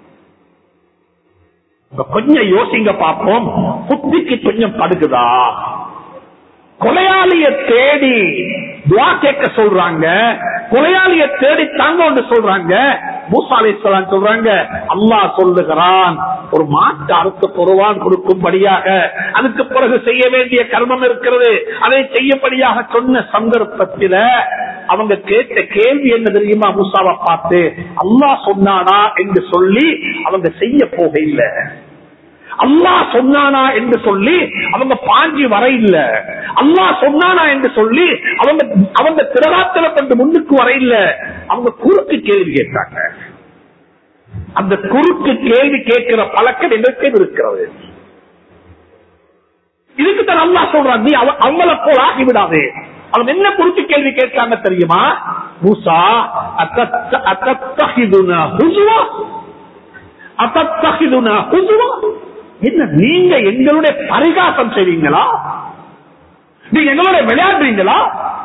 கொஞ்சம் யோசிங்க பார்ப்போம், புத்திக்கு கொஞ்சம் படுகுதா? கொலையாளிய தேடி துஆ கேட்க சொல்றாங்க, கொலையாளிய தேடி தாங்க சொல்றாங்க. மூசா அலைஹிஸ்ஸலாம் சொல்றாங்க, அல்லாஹ் சொல்லுகிறான், ஒரு மாட்டு அறுத்து குர்பான் கொடுக்கும்படியாக அதுக்கு பிறகு செய்ய வேண்டிய கர்மம் இருக்கிறது, அதை செய்யப்படியாக சொன்ன சந்தர்ப்பத்தில் அவங்க கேட்ட கேள்வி என்ன தெரியுமா? மூசாவை பார்த்து அல்லாஹ் சொன்னானா என்று சொல்லி அவங்க செய்ய போக இல்லை, அல்லாஹ் சொன்னானா என்று சொல்லி அவங்க பாஞ்சி வர இல்ல, அல்லாஹ் சொன்னானா என்று சொல்லி அவங்க திரகாத்தில கொண்டு முன்னுக்கு வர இல்ல, அவங்க குறுக்கு கேள்வி கேட்டாங்க. அந்த குறுக்கு கேள்வி கேட்கிற பழக்கம் எங்களுக்கு இருக்கிறது. இதுக்கு தான் அல்லாஹ் சொல்றான், நீ அவங்கள போல் ஆகிவிடாதே. அவங்க என்ன குறுக்கு கேள்வி கேட்காங்க தெரியுமா? மூசா, அத்தத்தஹிதுனா ஹுஸ்வா, அத்தத்தஹிதுனா ஹுஸ்வா, என்ன நீங்க எங்களுடைய பரிகாசம் செய்வீங்களா? நீங்க எங்களுடைய விளையாடுறீங்களா?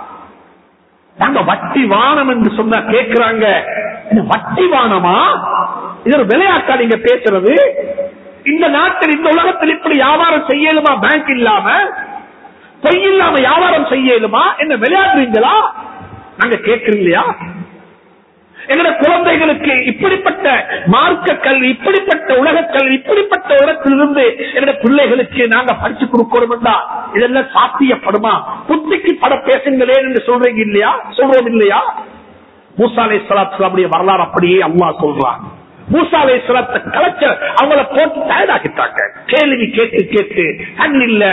நாங்க வட்டி வானம் என்று சொன்னா கேட்கிறாங்க, வட்டி வானமா? இது ஒரு விளையாட்டா நீங்க பேசுறது? இந்த நாட்டில், இந்த உலகத்தில் இப்படி வியாபாரம் செய்யலுமா? பேங்க் இல்லாம, பொய் இல்லாம வியாபாரம் செய்யலுமா? என்ன விளையாடுறீங்களா? நாங்க கேட்கிறீங்களா? எங்களுடைய குழந்தைகளுக்கு இப்படிப்பட்ட மார்க்க கல்வி, இப்படிப்பட்ட உலக கல்வி, இப்படிப்பட்ட இடத்திலிருந்து என்னுடைய பிள்ளைகளுக்கு நாங்க படிச்சு கொடுக்கணும், இதெல்லாம் சாத்தியப்படுமா? புத்திக்கு பட பேசுங்களேன் என்று சொல்றீங்க இல்லையா? சொல்றோம் இல்லையா? மூசா அலைஹிஸ்ஸலாத்துடைய வரலாறு அப்படியே அல்லாஹ் சொல்றான். மூசா அலைஹிஸ்ஸலாத்தை கலெக்டர் அவங்கள போட்டு தயாராகிட்டாங்க. கேள்வி கேட்டு கேட்டு கண்ணில்ல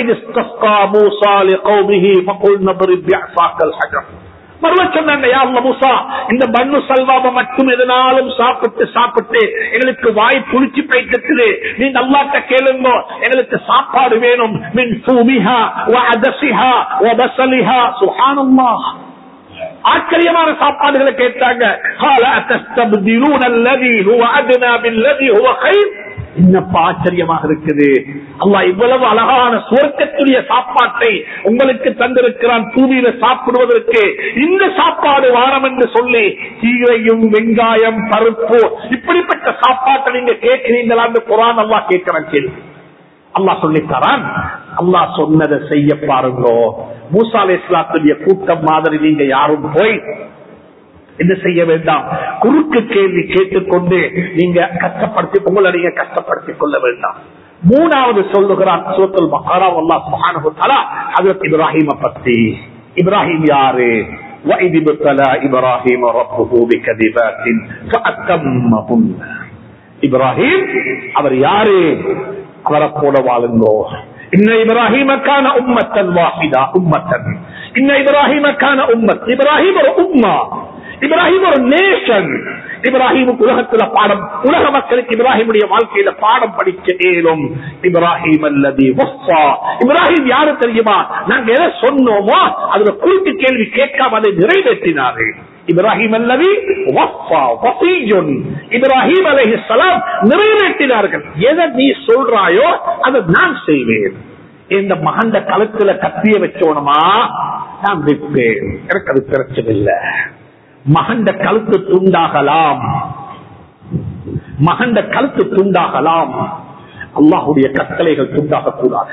மூசா லிகௌமிஹி ஃபகுல்னா ضرب بعصاك الحجر. மறுவ சொன்னாங்க, யா அல்லாஹ் மூசா, இந்த பன்னு சல்வாவை மட்டும் எதனாலும் சாப்பிட்டு சாப்பிட்டு எங்களுக்கு வாய் புளிச்சு போயிட்டு, நீங்க அல்லாஹ்ட்ட கேளுங்க, எங்களுக்கு சாப்பாடு வேணும். மின் ஃபூமிஹா வ அதஸிஹா வ பஸலிஹா. சுப்ஹானல்லாஹ், ஆச்சரியமான சாப்பாடுகளை கேட்டாங்க. قال أتستبدلون الذي هو أدنى بالذي هو خير. என்னப்பா ஆச்சரியமாக இருக்குது, அல்லாஹ் இவ்வளவு அழகான சுவர்க்கத்துடைய சாப்பாட்டை உங்களுக்கு தந்திருக்கிறான் பூமியில சாப்பிடுவதற்கு. இந்த சாப்பாடு வாரம் என்று சொல்லி கீரையும் வெங்காயம் பருப்பு இப்படிப்பட்ட சாப்பாட்டை நீங்க கேட்கிறீங்களான்னு குர்ஆன் அல்லாஹ் கேட்கிறான். கேள்வி அல்லாஹ் சொல்லித்தரான். அல்லாஹ் சொன்னதை செய்ய பாருங்க. மூசா அலைஹிஸ்ஸலாத்துடைய கூட்டம் மாதிரி நீங்க யாரும் போய் என்ன செய்ய வேண்டாம், குறுக்கு கேள்வி கேட்டுக்கொண்டு நீங்க கஷ்டப்படுத்தி உங்களை நீங்க கஷ்டப்படுத்திக் கொள்ள வேண்டாம். மூணாவது சொல்லுகிறான் சூரத்துல் பக்ரா, அல்லாஹ் சுப்ஹானஹு வ தஆலா ஹஜ்ரத் இப்ராஹீம் பத்தி. இப்ராஹீம் யாரு? وَإِذِ ابْتَلَى إِبْرَاهِيمَ رَبُّهُ بِكَلِمَاتٍ فَأَتَمَّهُنَّ. இப்ராஹீம் அவர் யாரு? அவரை போல வாழுங்கோ. இன்ன இப்ராஹீம கான உம்மத்தன் வாஹிதா, உம்மத்தன். இன்ன இப்ராஹீம கான உம்மத். இப்ராஹீம் ஒரு உம்மா, இப்ராஹிம் ஒரு நேஷன். இப்ராஹிமுக்கு உலகத்துல பாடம், உலக மக்களுக்கு இப்ராஹிமுடைய வாழ்க்கையில பாடம் படிக்க இயலும். இப்ராஹிம் அல்லதி வஃபா. இப்ராஹிம் யாரு தெரியுமா? நாங்க எதை சொன்னோமோ அதுல குறுக்கு கேள்வி கேட்காம அதை நிறைவேற்றினார்கள். இப்ராஹிம் அல்லதி வஃபா வஃபீஜுன். இப்ராஹிம் அலைஹிஸ்ஸலாம் நிறைவேற்றினார்கள். எதை நீ சொல்றாயோ அதை நான் செய்வேன். இந்த மகண்ட கழுத்துல கத்திய வச்சோணுமா நான் வைப்பேன், எனக்கு அது பிரச்சனை இல்லை. மகண்ட கழுத்து துண்டாகலாம், மகண்ட கழுத்து துண்டாகலாம், அல்லாஹுடைய கட்டளைகள் துண்டாக கூடாது.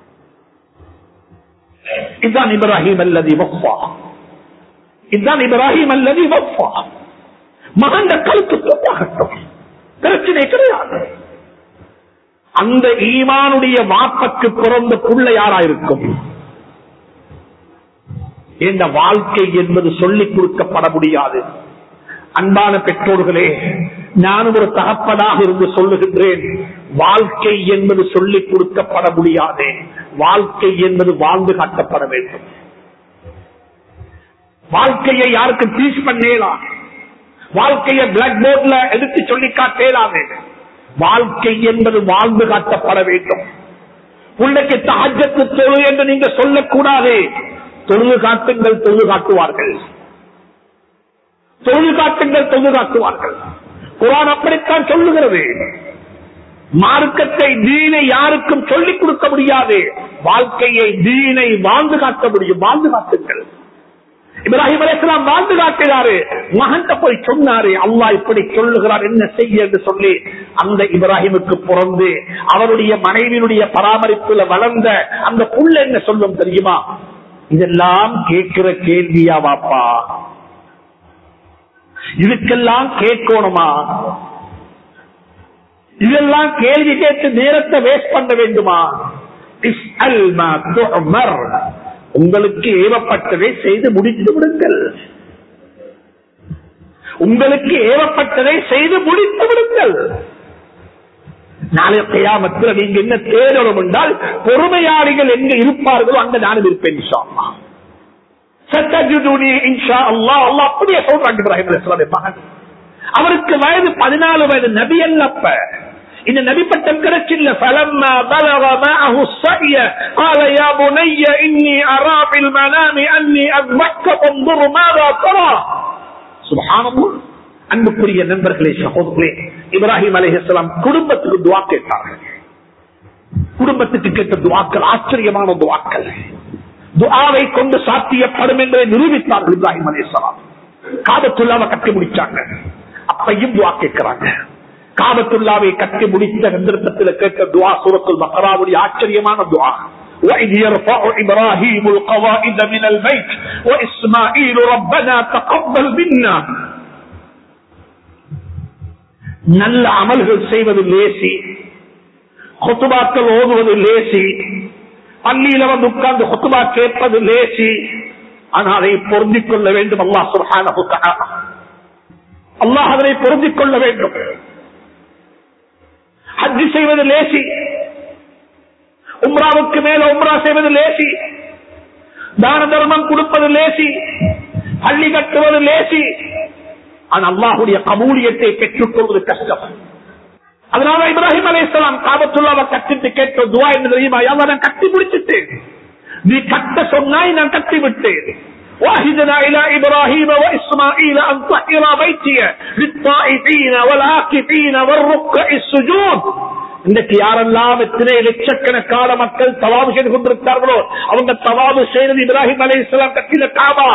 இதுதான் இப்ராஹிம் அல்லதி வஃபா. இதுதான் இப்ராஹிம் அல்லதி வஃபா. மகண்ட கழுத்து துண்டாகட்டும், பிரச்சனை கிடையாது. அந்த ஈமானுடைய வாப்பக்கு பிறந்த புள்ள யாராயிருக்கும்? இந்த வாழ்க்கை என்பது சொல்லிக் கொடுக்கப்பட முடியாது. அன்பான பெற்றோர்களே, நானும் ஒரு தகப்பனாக இருந்து சொல்லுகின்றேன், வாழ்க்கை என்பது சொல்லிக் கொடுக்கப்பட முடியாது. வாழ்க்கை என்பது வாழ்ந்து காட்டப்பட வேண்டும். வாழ்க்கையை யாருக்கு டீச் பண்ணலாம்? வாழ்க்கையை பிளாக் போர்ட்ல எடுத்து சொல்லி காட்டலாமே. வாழ்க்கை என்பது வாழ்ந்து காட்டப்பட வேண்டும். உள்ளக்கு தஹஜ்ஜத் தொழு என்று நீங்க சொல்லக்கூடாது. தொழுது காட்டுங்கள், தொழுது காட்டுவார்கள். தொழுது காட்டுங்கள், தொழுது காட்டுவார்கள். குர்ஆன் அப்படித்தான் சொல்லுகிறது. மார்க்கத்தை, தீனை யாருக்கும் சொல்லிக் கொடுக்க முடியாது. வாழ்க்கையை, தீனை வாழ்ந்து காட்ட முடியும். வாழ்ந்து காட்டுங்கள். இப்ராஹிம் அலைஹிஸ்ஸலாம் வாழ்ந்து காட்டினாரு. மகன்கிட்ட போய் சொன்னாரு, அல்லாஹ் இப்படி சொல்லுகிறார், என்ன செய்ய என்று சொல்லி. அந்த இப்ராஹிமுக்கு பிறந்து அவருடைய மனைவியினுடைய பராமரிப்புல வளர்ந்த அந்த புள்ள என்ன சொல்லும் தெரியுமா? இதெல்லாம் கேட்கிற கேள்வியா வாப்பா? இதுக்கெல்லாம் கேட்கணுமா? இதெல்லாம் கேள்வி கேட்டு நேரத்தை வேஸ்ட் பண்ண வேண்டுமா? உங்களுக்கு ஏவப்பட்டதை செய்து முடித்து விடுங்கள். உங்களுக்கு ஏவப்பட்டதை செய்து முடித்து விடுங்கள். நாளைய கியாமத்தில் நீங்க என்ன தேடணும் என்றால், பொறுமையாளிகள் எங்க இருப்பார்களோ அங்க நானும் இருப்பேன் இன்ஷா அல்லாஹ். சத்தஜுதுனி இன்ஷா அல்லாஹ். அல்லாஹ் அப்படியே சொல்றாங்க இப்ராஹிம் அலைஹிஸ்ஸலாமுடைய மகன். அவருக்கு வயது 14 வயது, நபி அல்லப்ப. இந்த நபி பட்டம் கிடைச்சில்ல. فلما بلغ معه السعي قال يا بني اني ارى في المنام اني اذبحك فانظر ماذا ترى. سبحان الله. அன்புக்குரிய நண்பர்களே, சகோதரர்களே, இப்ராஹிம் அலைஹிஸ்ஸலாம் குடும்பத்துக்கு துஆ கேட்டார்கள். குடும்பத்துக்கு கேட்ட துஆக்கள் ஆச்சரியமான துஆக்கள். துஆவை கொண்டு சாத்தியப்படும் என்பதை நிரூபித்தார்கள் இப்ராஹிம் அலைஹிஸ்ஸலாம். காபத்துல்லாவை கட்டி முடிச்சாங்க. அப்பையும் துஆ கேட்கிறாங்க. காபத்துல்லாவை கட்டி முடித்த சந்தர்ப்பத்தில் கேட்ட துஆ சூரத்துல் பக்ராவுடைய ஆச்சரியமான துஆ. وَإِذْ يَرْفَعُ إِبْرَاهِيمُ الْقَوَاعِدَ مِنَ الْبَيْتِ وَإِسْمَاعِيلُ رَبَّنَا تَقَبَّلْ مِنَّا. நல்ல அமல்கள் செய்வது லேசி, குத்துபாக்கள் ஓதுவது லேசி, பள்ளியில வந்து உட்கார்ந்து குத்துபா கேட்பது லேசி. ஆனால் அதை பொருந்திக் கொள்ள வேண்டும். அல்லாஹ் சுப்ஹானஹு வ தஆலா, அல்லாஹ் அதனை பொருந்திக் கொள்ள வேண்டும். ஹஜ் செய்வது லேசி, உம்ராவுக்கு மேல உம்ரா செய்வது லேசி, தான தர்மம் கொடுப்பது லேசி, பள்ளி கட்டுவது லேசி. ஆனால் அல்லாஹ்வுடைய கபூலியத்தை பெற்றுக் கொள்வது கஷ்டம். அதனால இப்ராஹிம் அலைஹிஸ்ஸலாம் காபத்துல்லாவை கட்டிட்டு கேட்ட துஆ என்ன தெரியுமா? யா அல்லாஹ், நான் கட்டி முடிச்சிட்டேன், நீ கட்ட சொன்னாய், நான் கட்டி விட்டேன். وَأَهِدْنَا إِلَى إِبْرَاهِيمَ وَإِسْمَاعِيلَ أَنْ طَهِّرَا بَيْتِيَ لِلطَّائِفِينَ وَالْعَاكِفِينَ وَالرُّكَّعِ السُّجُودِ. இன்றைக்கு யாரெல்லாம் எத்தனை லட்சக்கணக்கான மக்கள் தவாபு செய்து கொண்டிருக்கிறார்களோ, அவங்க தவாபு செய்தது இப்ராஹிம் அலைஹிஸ்ஸலாம் கட்டின காபா.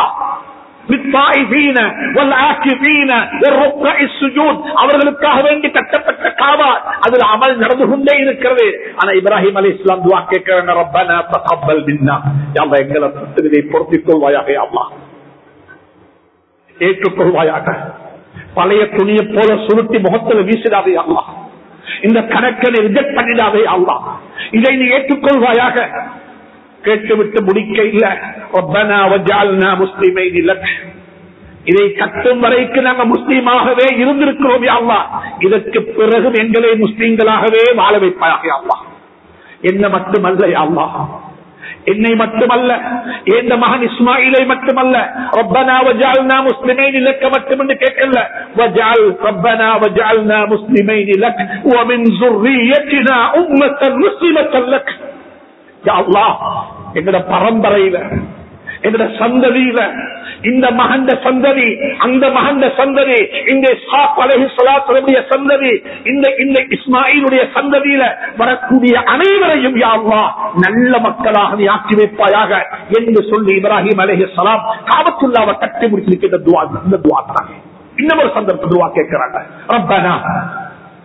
அவர்களுக்காக வேண்டி கட்டப்பட்ட காபா, அதில் அமல் நடந்து கொண்டே இருக்கிறது. ஆனா இப்ராஹிம் அலைஹிஸ்ஸலாம் துஆ கேட்கிறாங்க, ரப்பனா தகப்பல் மின்னா, யா அல்லாஹ் எங்களை இதை பொருத்திக் கொள்வாயாக, யா அல்லாஹ் ஏற்றுக்கொள்வாயாக. பழைய துணியை போல சுருட்டி முகத்தில் வீசிடாதே யா அல்லாஹ். இந்த கணக்கை ரிஜெக்ட் பண்ணிடாதே யா அல்லாஹ். இதை நீ ஏற்றுக்கொள்வாயாக. கேட்டுவிட்டு முடிக்க இல்ல, ரப்பனா வஜ்அல்னா முஸ்லிமைன் லக், இதை கட்டும் வரைக்கும் நாங்கள் முஸ்லீமாகவே இருந்திருக்கிறோம் யா அல்லாஹ். இதற்கு பிறகு எங்களை முஸ்லீம்களாகவே வாழ வைப்பாயாக யா அல்லாஹ். என்ன மட்டுமல்ல யா அல்லாஹ், என்னை மட்டுமல்ல, எந்த மகன் இஸ்மாயிலை மட்டுமல்ல, ரப்பனா வஜ்அல்னா முஸ்லிமைன் லக் மட்டும் கேட்கல, வஜ்அல் ரப்பனா வஜ்அல்னா முஸ்லிமைன் லக் வ மின் ذُرِّيَّتِنَا உம்மத்தன் முஸ்லிமத்தன் லக். யா அல்லாஹ், எங்கட பரம்பரையில, எங்கட சந்ததியில, இந்த மகண்ட சந்ததி, அந்த மகண்ட சந்ததி, இந்த இஸ்ஹாக் அலைஹிஸ்ஸலாத்துடைய சந்ததி, இந்த இஸ்மாயிலுடைய சந்ததியில வரக்கூடிய அனைவரையும் யா அல்லாஹ் நல்ல மக்களாக நீ ஆக்கி வைப்பாயாக என்று சொல்லி இப்ராஹிம் அலைஹிஸ்ஸலாம் காபத்துல்லாவை கட்டி முடிச்சிருக்கிற துஆ. இந்த துஆ தான் இன்னொரு சந்தர்ப்ப துஆ கேட்கிறாங்க. ரப்பனா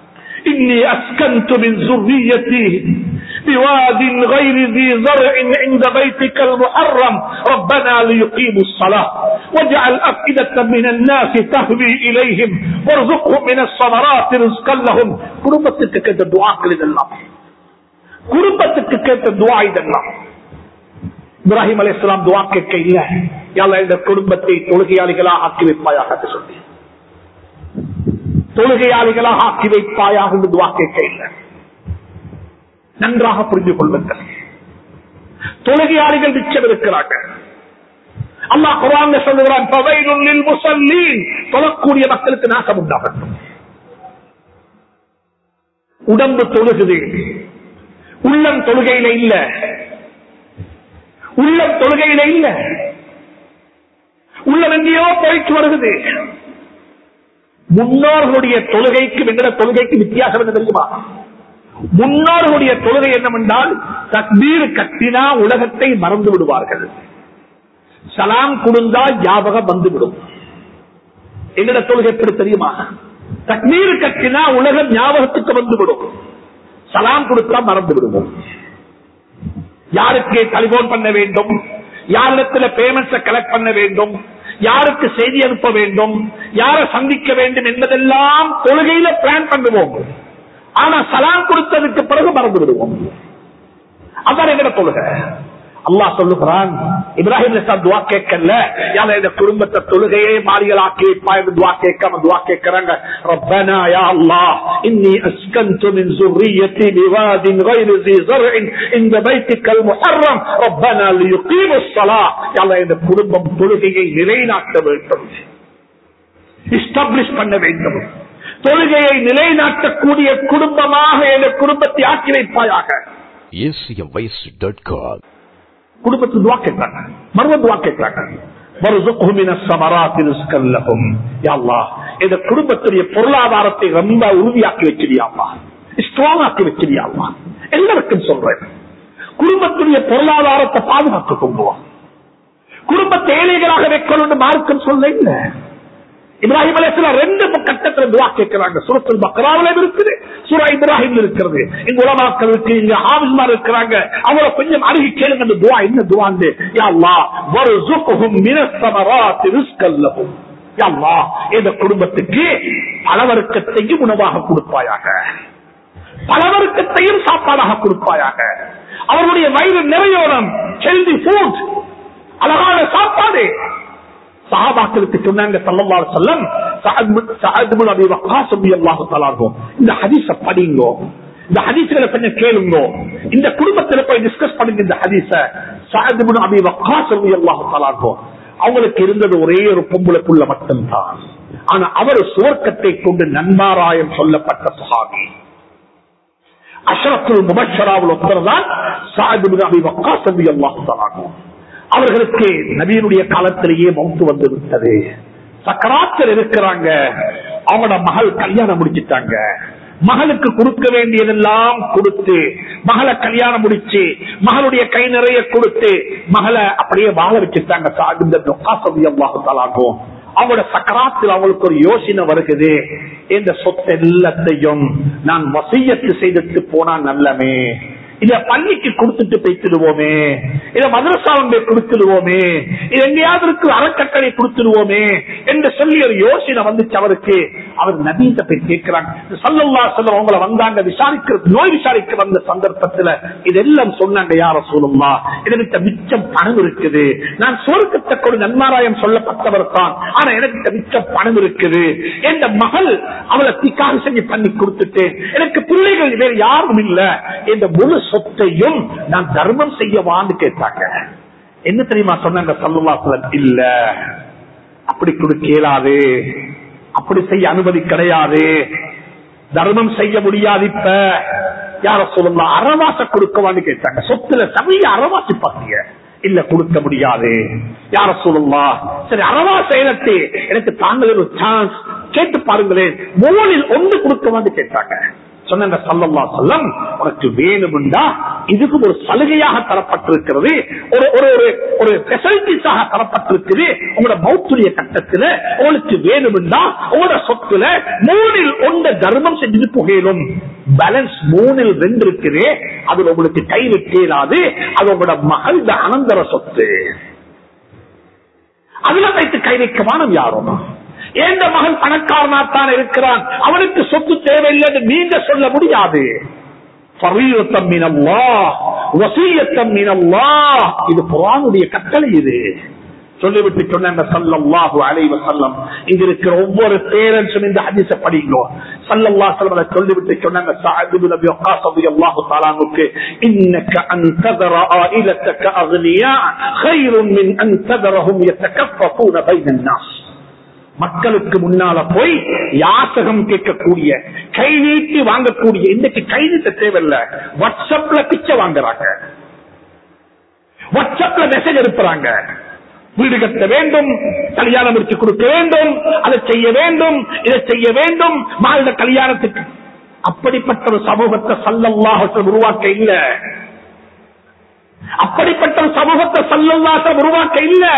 إني أسكنت من ذريتي بواد غير ذي زرع عند بيتك المحرم ربنا ليقيموا الصلاة واجعل أفئدة من الناس تهوي إليهم وارزقهم من الثمرات رزقا لهم. குடும்பத்துக்கு கேட்ட துஆக்கள் இதெல்லாம், குடும்பத்துக்கு கேட்ட துஆ இதெல்லாம். இப்ராஹிம் அலைஹிஸ்ஸலாம் துஆ கேட்க இல்ல, யா அல்லாஹ் இந்த குடும்பத்தை தொழுகையாளிகளாக ஆக்கி வைப்பாயாக என்று சொல்லி, தொழுகையாளிகளாக ஆக்கி வைப்பாயாக என்று துஆ கேட்க இல்ல. நன்றாக புரிந்து கொள்ளுங்கள், தொழுகையாளிகள் மிச்சம் இருக்கிறார்கள். அல்லாஹ் குர்ஆன்ல சொல்லுகிறான், ஃபவைலுல் லில் முஸல்லீன், தொழக்கூடிய மக்களுக்கு நாசம் உண்டாகட்டும். உடம்பு தொழுகுது, உள்ளம் தொழுகையில இல்ல, உள்ளம் தொழுகையில இல்ல, உள்ளம் எங்கேயோ போயிட்டு வருகிறது. முன்னோர்களுடைய தொழுகைக்கு என்கிற தொழுகைக்கு வித்தியாசம் என்ன தெரியுமா? முன்னோர்களுடைய தொழுகை என்னவென்றால், தக்பீர் கட்டினா உலகத்தை மறந்து விடுவார்கள், சலாம் கொடுந்தால் ஞாபகம் வந்துவிடும். எங்கட தொழுகை எப்படி தெரியுமா? தக்பீர் கட்டினா உலகம் ஞாபகத்துக்கு வந்துவிடும், சலாம் கொடுத்தா மறந்து விடுவோம். யாருக்கு டெலிபோன் பண்ண வேண்டும், யாரிடத்தில் பேமெண்ட்ஸை கலெக்ட் பண்ண வேண்டும், யாருக்கு செய்தி அனுப்ப வேண்டும், யாரை சந்திக்க வேண்டும் என்பதெல்லாம் தொழுகையில பிளான் பண்ணுவோம். ஆனா சலாம் கொடுத்ததுக்கு பிறகு மறந்து விடுவோம். அதான் எங்கட தொழுகை. அல்லாஹ் சொல்லுகிறான், இப்ராஹிம் அலைஹிஸ்ஸலாம் துஆ கேட்கல, யாரே இந்த குடும்பத்தை தொழுகையே மாறியலாக்கி வைப்பாய் என்று துஆ கேட்காம துஆ கேட்கறாங்க. ரப்பனா யா அல்லாஹ் இன்னி அஸ்கன்து மின் ذُرِّيَّتِي بِوَادٍ غَيْرِ ذِي زَرْعٍ عِندَ بَيْتِكَ الْمُحَرَّمِ رَبَّنَا لِيُقِيمُوا الصَّلَاةَ. யாரே இந்த குடும்பம் தொழுகையை நிலைநாட்ட வேண்டும், எஸ்டாப்லிஷ் பண்ண வேண்டும், தொழுகையை நிலைநாட்டக்கூடிய குடும்பமாக இந்த குடும்பத்தை ஆக்கி வைப்பாயாக. குடும்பத்தில் துஆ கேட்கிறாங்க, மர்வ துஆ கேட்கிறாங்க. வர்ஸுக்ஹும் மினஸ் ஸமராத்தி ரிஸ்கன் லஹும். யா அல்லாஹ் இந்த குடும்பத்துடைய பொருளாதாரத்தை ரொம்ப உறுதியாக்கி வச்சிரியா அல்லாஹ், ஸ்ட்ராங் ஆக்கி வச்சிரியா அல்லாஹ். எல்லாருக்கும் சொல்றேன், குடும்பத்துடைய பொருளாதாரத்தை பாதுகாத்து கொள்வோம். குடும்பத்தை ஏழைகளாக வைக்கணும் மார்க்கம் சொல்ல இல்ல. இப்ராஹிம் அலைஹிஸ்ஸலாம் ரெண்டு கட்டத்துல துஆ கேட்கிறாங்க. சூரத்துல் பக்ராவிலும் இருக்குது, சூரா இப்ராஹிம் இருக்கிறது. இங்க உலமாக்கள் இருக்கு, இங்க ஹாஃபிஸ்மார் இருக்கிறாங்க, அவங்கள கொஞ்சம் அருகி கேளுங்க அந்த துஆ என்ன துஆன்னு. யா அல்லாஹ் வர்ஸுக்ஹும் மினஸ் ஸமராத்தி ரிஸ்கன் லஹும். யா அல்லாஹ் இந்த குடும்பத்துக்கு பலவர்க்கத்தையும் உணவாக கொடுப்பாயாக, பலவர்க்கத்தையும் சாப்பாடாக கொடுப்பாயாக. அவருடைய வயிறு நிறையோரம், ஹெல்தி ஃபுட், அழகான சாப்பாடு. சஹாபாக்களுக்கு சொன்னாங்க ஸல்லல்லாஹு அலைஹி வஸல்லம், சஅத் இப்னு அபீ வக்காஸ் ரலியல்லாஹு தஆலா அன்ஹு, இந்த ஹதீஸை படிங்க, இந்த ஹதீஸ்களை கொஞ்சம் கேளுங்க, இந்த குடும்பத்துல போய் டிஸ்கஸ் பண்ணுங்க இந்த ஹதீஸை. சஅத் இப்னு அபீ வக்காஸ் ரலியல்லாஹு தஆலா அன்ஹு, அவங்களுக்கு இருந்தது ஒரே ஒரு பொம்பளைக்குள்ள மட்டும்தான். ஆனா அவர் சுவர்க்கத்தை கொண்டு நன்மாராயம் சொல்லப்பட்ட சஹாபி. அஷ்ரஃபுல் முபஷ்ஷராவுல் ஒருத்தர்தான் சஅத் இப்னு அபீ வக்காஸ் ரலியல்லாஹு தஆலா அன்ஹு. அவர்களுக்கு நபியினுடைய காலத்திலேயே மௌத்து வந்து விட்டது, சக்கராத்தில் இருக்கிறாங்க. அவங்களோட மகள் கல்யாணம் முடிச்சிட்டாங்க, மகளுக்கு கொடுக்க வேண்டியதெல்லாம் கொடுத்து மகளை கல்யாணம் முடிச்சு மகளுடைய கை நிறைய கொடுத்து மகளை அப்படியே வாழ வச்சுட்டாங்க. அவங்களோட சக்கராத்தில் அவங்களுக்கு ஒரு யோசனை வருகிறது, இந்த சொத்து எல்லாத்தையும் நான் வசியத்து செய்துட்டு போனா நல்லமே, இத பள்ளிக்கு கொடுத்துட்டு போய்த்திடுவோமே, இத மதரசாவுடைய கொடுத்துடுவோமே, இது எங்கேயாவது இருக்கு அறக்கட்டளை கொடுத்துடுவோமே என்று சொல்லி ஒரு யோசனை வந்துச்சு அவருக்கு. அவர் நபீட்ட போய் கேட்கிறாங்க. ஸல்லல்லாஹு அலைஹி வஸல்லம் அவங்கள வந்தாங்க விசாரிக்க, நோய் விசாரிக்க வந்த சந்தர்ப்பத்தில் இதெல்லாம் சொன்னாங்க. யா ரசூலுல்லாஹ், எனக்கு மிச்சம் பணம் இருக்குது, நான் சொர்க்கத்தை கொண்டு நன்மாராயம் சொல்லப்பட்டவர் தான், ஆனா எனக்கு மிச்சம் பணம் இருக்குது, என் மகள் அவளை திக்காக செஞ்சு பண்ணி கொடுத்துட்டேன், எனக்கு பிள்ளைகள் வேறு யாரும் இல்ல, இந்த முழு சொத்தையும் நான் தர்மம் செய்யவான்னு கேட்டாங்க. என்ன தெரியுமா சொன்னாங்க ஸல்லல்லாஹு அலைஹி வஸல்லம், இல்ல அப்படி கொடுக்க இயலாது, அப்படி செய்ய அனுமதி கிடையாது, தர்மம் செய்ய முடியாது. இப்ப யார சொல்லலாம், அறவாச கொடுக்கவான்னு கேட்டாங்க. சொத்துல சமய அறவாசி பாத்தீங்க, இல்ல கொடுக்க முடியாது. யார சொல்லலாம், சரி அறவாச எனக்கு தாங்கள் ஒரு சான்ஸ் கேட்டு பாருங்களேன், 3 1 கொடுக்கவான்னு கேட்டாங்க. சொன்ன ஸல்லல்லாஹு அலைஹி வஸல்லம், உனக்கு வேணும்டா இதுக்கு ஒரு சலுகையாக தரப்பட்டிருக்கிறது, ஒரு ஃபெசிலிட்டிஸாக தரப்பட்டிருக்குது. உங்களோட மௌத்துடைய கட்டத்தில் உங்களுக்கு வேணும்டா உங்களோட சொத்துல 1/3 தர்மம் செஞ்சு புகையிலும், பேலன்ஸ் 3/2 இருக்குது, அது உங்களுக்கு கை வைக்கிறாது. அது உங்களோட மகள் அனந்தர சொத்து, அதுல வைத்து கை வைக்கமான யாரும். எந்த மகன் பணக்காரனாத்தான் இருக்கிறான், அவனுக்கு சொத்து தேவையில்லை என்று நீங்க சொல்ல முடியாது. இது குர்ஆனுடைய கட்டளை. இது சொல்லிவிட்டு சொன்னாங்க ஸல்லல்லாஹு அலைஹி வஸல்லம், இங்க இருக்கிற ஒவ்வொரு பேரண்ட்ஸும் இந்த ஹதீஸை படிங்க. ஸல்லல்லாஹு அலைஹி வஸல்லம் சொல்லிவிட்டு சொன்னாங்க சஅத் இப்னு அபீ வக்காஸ் ரலியல்லாஹு தஆலா அன்ஹு, இன்னக அன் ததர ஆயிலத்தக அக்னியா கைருன் மின் அன் ததரஹும் யதகஃபஃபூன பைனன் நாஸ். மக்களுக்கு முன்னால போய் யாசகம் கேட்கக்கூடிய, கை நீட்டி வாங்கக்கூடிய, இன்னைக்கு கை நீட்ட தேவையில்லை, வாட்ஸ்அப்ல பிச்சை வாங்குறாங்க, வாட்ஸ்அப்ல மெசேஜ் அனுப்புறாங்க, வீடு கட்ட வேண்டும், கல்யாணம் முடிச்சு கொடுக்க வேண்டும், அதை செய்ய வேண்டும், இதை செய்ய வேண்டும், மகள கல்யாணத்துக்கு. அப்படிப்பட்ட ஒரு சமூகத்தை ஸல்லல்லாஹு அலைஹி வஸல்லம் உருவாக்க இல்ல. அப்படிப்பட்ட ஒரு சமூகத்தை ஸல்லல்லாஹு அலைஹி வஸல்லம் உருவாக்க இல்ல.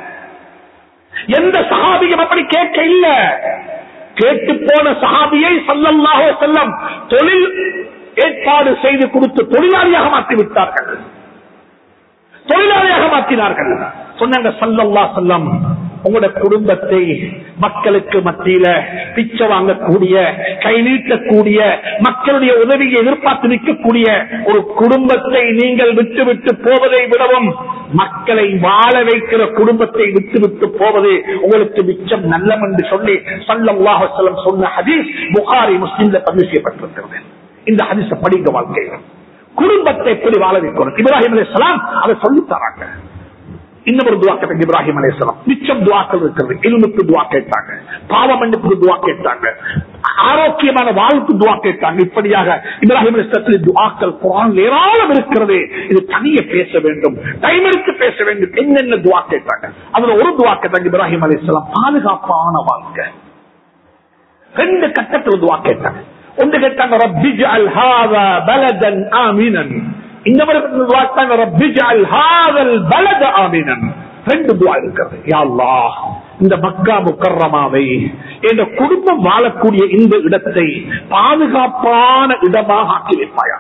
எந்த சஹாபியும் அப்படி கேட்க இல்ல. கேட்டு போன சஹாபியை ஸல்லல்லாஹு அலைஹி வஸல்லம் தொழில் ஏற்பாடு செய்து கொடுத்து தொழிலாளியாக மாற்றி விட்டார்கள், தொழிலாளியாக மாற்றினார்கள். சொன்னாங்க ஸல்லல்லாஹு அலைஹி வஸல்லம், உங்களோட குடும்பத்தை மக்களுக்கு மத்தியில பிச்சை வாங்கக்கூடிய, கை நீட்டக்கூடிய, மக்களுடைய உதவியை எதிர்பார்த்து நிற்கக்கூடிய ஒரு குடும்பத்தை நீங்கள் விட்டு விட்டு போவதை விடவும், மக்களை வாழ வைக்கிற குடும்பத்தை விட்டு விட்டு போவது உங்களுக்கு மிச்சம் நல்லம் என்று சொல்லி ஸல்லல்லாஹு அலைஹி வஸல்லம் சொன்ன ஹதீஸ் புகாரி முஸ்லிம்ல பதிவு செய்யப்பட்டிருக்கிறது. இந்த ஹதீஸை படிக்க வாழ்க்கையில் குடும்பத்தை எப்படி வாழ வைக்கணும், இப்ராஹிம் அலைஹிஸ்ஸலாம் அதை சொல்லி தராங்க. இன்னும் ஒரு துவா கேட்டாங்க இப்ராஹிம் அலைஹிஸ்ஸலாம். மிச்சம் துவாக்கள் இருக்கிறது. இல்முக்கு துவா கேட்டாங்க, பாவ மன்னிப்புக்கு துவா கேட்டாங்க, ஆரோக்கியமான வாழ்வுக்கு துவா கேட்டாங்க. இப்படியாக இப்ராஹிம் அலைஹிஸ்ஸலாத்துடைய துவாக்கள் குர்ஆனில் ஏராளம் இருக்கிறது. இது தனியே பேச வேண்டும், டைம் எடுத்து பேச வேண்டும். என்னென்ன துவா கேட்டாங்க, அதுல ஒரு துவா கேட்டாங்க இப்ராஹிம் அலைஹிஸ்ஸலாம், பாதுகாப்பான வாழ்க்கை. 2 கட்டத்தில் துவா கேட்டாங்க. ஒன்று கேட்டாங்க ரப்பிஜ்அல் ஹாதா பலதன் ஆமினன், இந்த மாதிரி வார்த்தை ரப்பிஜ்அல் ஹாதல் பலத ஆமினன். 2 துஆ இருக்கிறது. யா அல்லாஹ், இந்த மக்கா முக்கர்ரமாவை, இந்த குடும்பம் வாழக்கூடிய இந்த இடத்தை பாதுகாப்பான இடமாக ஆக்கி வைப்பாயாக.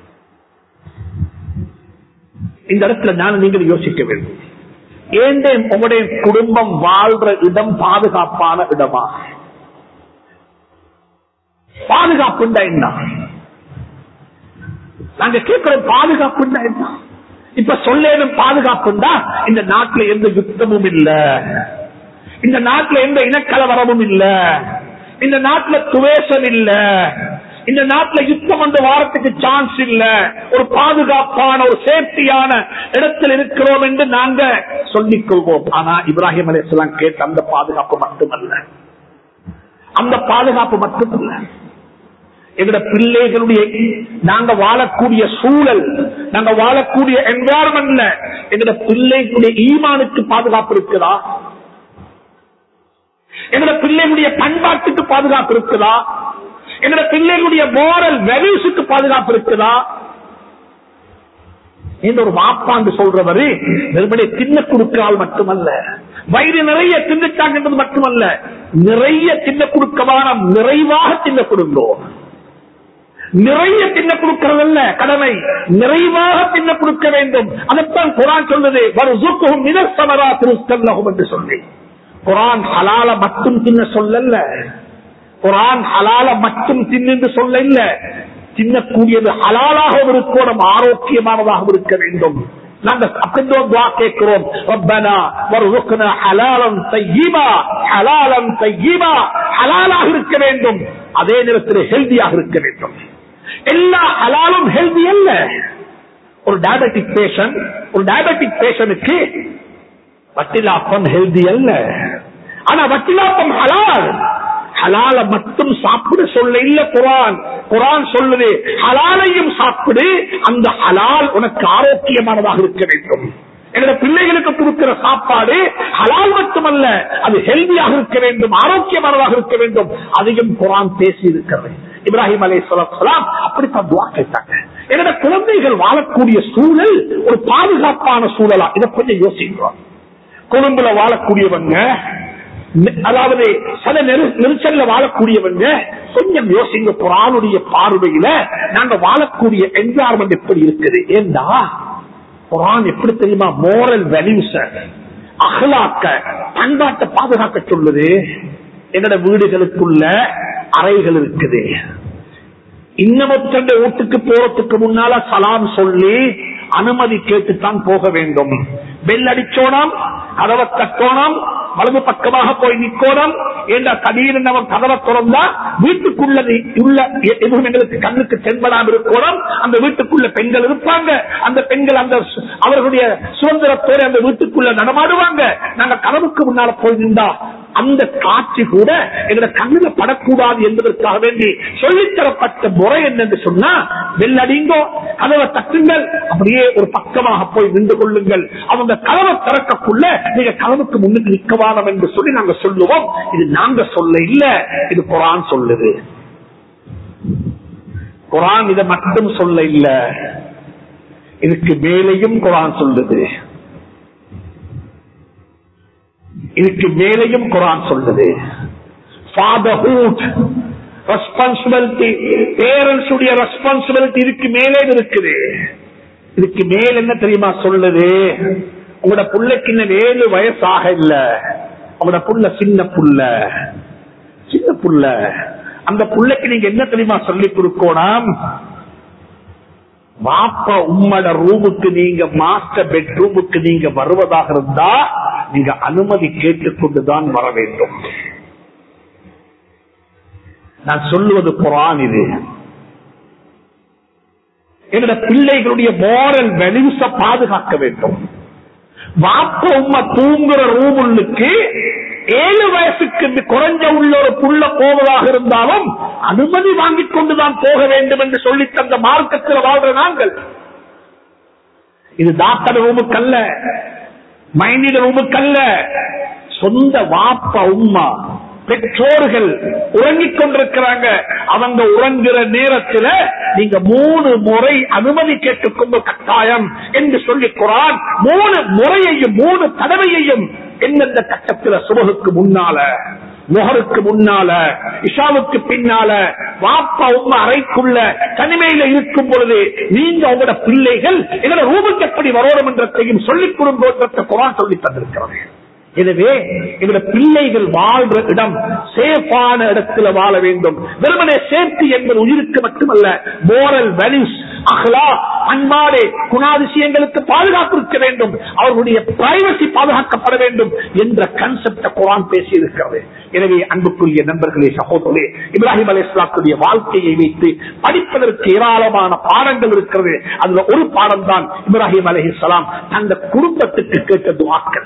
இந்த இடத்துல நான் நீங்கள் யோசிக்க வேண்டும், ஏன் உங்களுடைய குடும்பம் வாழ்ற இடம் பாதுகாப்பான இடமா? பாதுகாப்புண்டா என்ன? நாங்க கேட்கிறோம் பாதுகாப்புண்டா என்ன? இப்ப சொல்லேனும் பாதுகாப்புண்டா, இந்த நாட்டுல எந்த யுத்தமும் இல்ல, இந்த நாட்டுல எந்த இனக்கலவரமும் இல்ல, இந்த நாட்டுல துவேஷம் இல்ல, இந்த நாட்டுல யுத்தம் வந்து வாரத்துக்கு சான்ஸ் இல்ல, ஒரு பாதுகாப்பான ஒரு சேஃப்டியான இடத்தில் இருக்கிறோம் என்று நாங்க சொல்லிக் கொள்வோம். ஆனா இப்ராஹிம் அலைஹிஸ்ஸலாம் கேட்ட அந்த பாதுகாப்பு மட்டுமல்ல, அந்த பாதுகாப்பு மட்டுமல்ல, எங்கட பிள்ளைகளுடைய நாங்க வாழக்கூடிய சூழல், நாங்க வாழக்கூடிய என்வாரன்மெண்ட்ல எங்கட பிள்ளைகளுடைய ஈமானுக்கு பாதுகாப்பு இருக்குதா? எங்கட பிள்ளைகளுடைய பண்பாட்டுக்கு பாதுகாப்பு இருக்குதா? எங்கட பிள்ளைகளுடைய மோரல் வேல்யூஸுக்கு பாதுகாப்பு இருக்குதா? இந்த ஒரு மாப்பாண்டு சொல்றவரு வெறுமனே தின்ன கொடுக்கால் மட்டுமல்ல, வயிறு நிறைய தின்னுட்டாங்க என்பது மட்டுமல்ல, நிறைய தின்ன கொடுக்கவான நிறைவாக தின்ன கொடுங்கோம். நிறைய தின்ன கொடுக்கிறதல்ல கடமை, நிறைவாக தின்ன கொடுக்க வேண்டும். அதைத்தான் குர்ஆன் சொல்லுது, வர்ஸுக்ஹும் மினஸ் ஸமராத்தி ரிஸ்கன் லஹும் என்று சொல்லி. குர்ஆன் ஹலால மட்டும் தின்ன சொல்லல, குர்ஆன் ஹலால மட்டும் தின்னு சொல்ல இல்ல, தின்னக்கூடியது ஹலாலாகவும் இருக்கணும், ஆரோக்கியமானதாகவும் இருக்க வேண்டும். நாங்க அப்படிதான் துஆ கேட்கிறோம், ரப்பனா வர்ஸுக்னா ஹலாலன் தய்யிபா, ஹலாலன் தய்யிபா, ஹலாலாக இருக்க வேண்டும், அதே நேரத்தில் ஹெல்தியாக இருக்க வேண்டும். எல்லா ஹலாலும் ஹெல்தி அல்ல. ஒரு டயபெட்டிக் பேஷனுக்கு வட்டிலாப்பம் ஹெல்தி அல்ல, ஆனா வட்டிலாப்பம் ஹலால். ஹலால மட்டும் சாப்பிட சொல்ல இல்ல குர்ஆன். குர்ஆன் சொல்லுது ஹலாலையும் சாப்பிடு, அந்த ஹலால் உனக்கு ஆரோக்கியமானதாக இருக்க வேண்டும். என்னோட பிள்ளைகளுக்கு கொடுக்கிற சாப்பாடு ஹலால் மட்டுமல்ல, அது ஹெல்தியாக இருக்க வேண்டும், ஆரோக்கியமானதாக இருக்க வேண்டும். அதையும் குர்ஆன் பேசி இருக்கிறது. இப்ராஹிம் அலைஹிஸ்ஸலாம் அப்படித்தான் துஆ கேட்டாங்க. என்னோட குழந்தைகள் வாழக்கூடிய சூழல் ஒரு பாதுகாப்பான சூழலா, இதை கொஞ்சம் யோசிக்கிறோம். கொழும்புல வாழக்கூடியவங்க, அதாவது சில நெரிசல்ல வாழக்கூடியவங்க கொஞ்சம் யோசிங்க. குர்ஆனுடைய பார்வையில நாங்க வாழக்கூடிய என்விரான்மெண்ட் எப்படி இருக்குது? ஏண்டா குர்ஆன் எப்படி தெரியுமா மோரல் வேல்யூஸ், அஹ்லாக்க, பண்பாட்டை பாதுகாக்க சொல்லுது. என்னோட வீடுகளுக்குள்ள அறைகள் இருக்குது. இன்னமொத்த வீட்டுக்கு போறதுக்கு முன்னால சலாம் சொல்லி அனுமதி கேட்டுத்தான் போக வேண்டும். பெல் அடிச்சோனாம், கதவை தட்டோனாம், வலது பக்கமாக போய் நிக்கோணும். ஏண்டா திடீர்னு அவன் கதவை திறந்தா வீட்டுக்குள்ளது உள்ள எதுவும் எங்களுக்கு கண்ணுக்கு தென்படாமல் இருக்கணும். அந்த வீட்டுக்குள்ள பெண்கள் இருப்பாங்க. அந்த பெண்கள் அந்த அவர்களுடைய சுதந்திரத்தோடு அந்த வீட்டுக்குள்ள நடமாடுவாங்க. நாங்க கதவுக்கு முன்னால போய் நின்றா அந்த காட்சி கூட எங்களை கண்ணுல படக்கூடாது என்பதற்காக வேண்டி சொல்லித்தரப்பட்ட முறை என்னன்னு சொன்னா, வெள்ளடிங்கோ, கதவை தட்டுங்கள், அப்படியே ஒரு பக்கமாக போய் நின்று கொள்ளுங்கள். அவங்க கதவை திறக்கக்குள்ள நீங்க கதவுக்கு முன்னுக்கு நிற்கவானம் என்று சொல்லி நாங்க சொல்லுவோம். இது நாங்க சொல்ல இல்ல, இது குர்ஆன் சொல்லுது. குர்ஆன் இதை மட்டும் சொல்ல இல்ல, இதுக்கு மேலையும் குர்ஆன் சொல்லுது. இதுக்கு மேலையும் குர்ஆன் சொல்லுது. ஃபாதர்ஹுட் ரெஸ்பான்சிபிலிட்டி, பேரண்ட்ஸ் உடைய ரெஸ்பான்சிபிலிட்டி இதுக்கு மேலே இருக்குது. இதுக்கு மேல என்ன தெரியுமா சொல்லுது? உங்களோட புள்ளைக்கு இன்னும் 7 வயசாக இல்ல, உங்களோட புள்ள சின்ன புள்ள, சின்ன புள்ள. அந்த புள்ளைக்கு நீங்க என்ன தெரியுமா சொல்லி கொடுக்கணும்? பாப்பா உம்மட ரூமுக்கு நீங்க மாஸ்டர் பெட்ரூமுக்கு நீங்க வருவதாக இருந்தா நீங்க அனுமதி கேட்டுக்கொண்டுதான் வர வேண்டும். நான் சொல்லுவது குர்ஆன். இது என்னோட பிள்ளைகளுடைய மோரல் வேல்யூஸ பாதுகாக்க வேண்டும். பாப்பா உம்மா தூங்குற ரூமுக்கு 7 வயசுக்கு குறைஞ்ச உள்ள ஒரு புள்ள போவதாக இருந்தாலும் அனுமதி வாங்கிக் கொண்டுதான் போக வேண்டும் என்று சொல்லி தந்த மார்க்கத்தில் வாழ்ற நாங்கள். இது டாக்டர் ரூமுக்கல்ல, மைனிட ரூமுக்கல்ல. சொந்த வாப்பா உம்மா பெற்றோர்கள் உறங்கிக் கொண்டிருக்கிறாங்க. அவங்க உறங்குற நேரத்தில் நீங்க 3 முறை அனுமதி கேட்டுக்கொண்டு கட்டாயம் என்று சொல்லி குர்ஆன் 3 முறையையும் 3 தடவையையும் எந்தெந்த கட்டத்தில் சுபஹுக்கு முன்னால, முஹருக்கு முன்னால, இஷாவுக்கு பின்னால, வாப்பா உம்மா அறைக்குள்ள தனிமையில இருக்கும் பொழுது நீங்க உங்களோட பிள்ளைகள் எங்களோட ரூமுக்கு எப்படி வரணும் என்றதையும் சொல்லிக் கொடுங்க குர்ஆன் சொல்லி தந்திருக்கிறது. எனவே எங்களுடைய பிள்ளைகள் வாழ்ற இடம் சேஃபான இடத்துல வாழ வேண்டும். வெறுமனே சேஃப்டி என்பது உயிருக்கு மட்டுமல்ல, மோரல் வேல்யூஸ், அஹ்லாக், பண்பாடு, குணாதிசயங்களுக்கு பாதுகாப்பு இருக்க வேண்டும். அவர்களுடைய பிரைவசி பாதுகாக்கப்பட வேண்டும் என்ற கான்செப்ட் குர்ஆன் பேசி இருக்கிறது. எனவே அன்புக்குரிய நண்பர்களே, சகோதரர்களே, இப்ராஹிம் அலைஹிஸ்ஸலாத்துடைய வாழ்க்கையை வைத்து படிப்பதற்கு ஏராளமான பாடங்கள் இருக்கிறது. அதுல ஒரு பாடம் தான் இப்ராஹிம் அலைஹிஸ்ஸலாம் அந்த குடும்பத்துக்கு கேட்ட துஆக்கள்.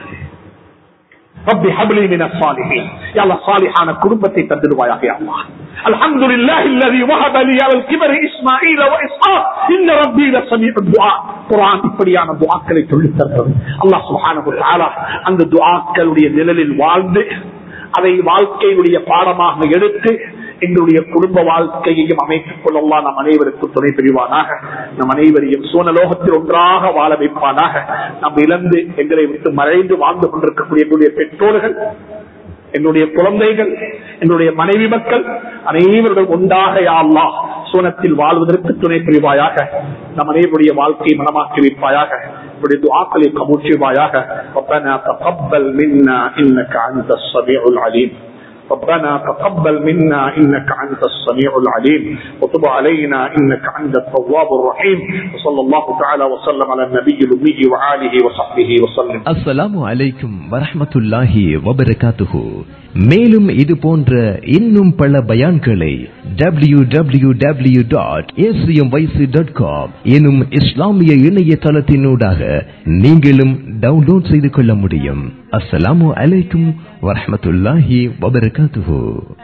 ربي هب لي من الصالحين. يا الله صالحان குடும்பத்தை தந்துடுவாயாக யா அல்லாஹ். الحمد لله الذي وهب لي على الكبر اسماعيل واسحاق ان ربي لسميع الدعاء. குர்ஆன் இப்படியான துஆக்களை சொல்லித் தருகிறது. அல்லாஹ் சுப்ஹானஹு வ தஆலா அந்த துஆக்களுடைய நிழலில் வாழ்ந்து அதை வாழ்க்கையுடைய பாடமாக எடுத்து எங்களுடைய குடும்ப வாழ்க்கையையும் அமைத்துக் கொள்ளலாம். நம் அனைவருக்கும் துணை புரிவானாக. நம் அனைவரையும் சூனலோகத்தில் ஒன்றாக வாழ வைப்பானாக. நம் இழந்து எங்களை விட்டு மறைந்து வாழ்ந்து கொண்டிருக்கக்கூடிய என்னுடைய பெற்றோர்கள், என்னுடைய குழந்தைகள், என்னுடைய மனைவி மக்கள் அனைவரும் ஒன்றாக யா அல்லாஹ் சூனத்தில் வாழ்வதற்கு துணை புரிவாயாக. நம் அனைவருடைய வாழ்க்கையை மனமாக்கி வைப்பாயாக. நம்முடைய துஆக்களை கபூல் செய்வாயாக. ரப்பனா தகப்பல் மின்னா இன்னக அன்தஸ் ஸமீஉல் அலீம். ربنا تقبل منا إنك أنت السميع العليم وتب علينا إنك أنت التواب الرحيم وصلى الله تعالى وسلم على النبي الأمي وآله وصحبه وسلم. السلام عليكم ورحمة الله وبركاته. மேலும் இது போன்ற இன்னும் பல பயான்களை www.acmyc.com எனும் இஸ்லாமிய இணையதளத்தினூடாக நீங்களும் டவுன்லோட் செய்து கொள்ள முடியும். அஸ்ஸலாமு அலைக்கும் வரஹ்மத்துல்லாஹி வபரகாத்துஹு.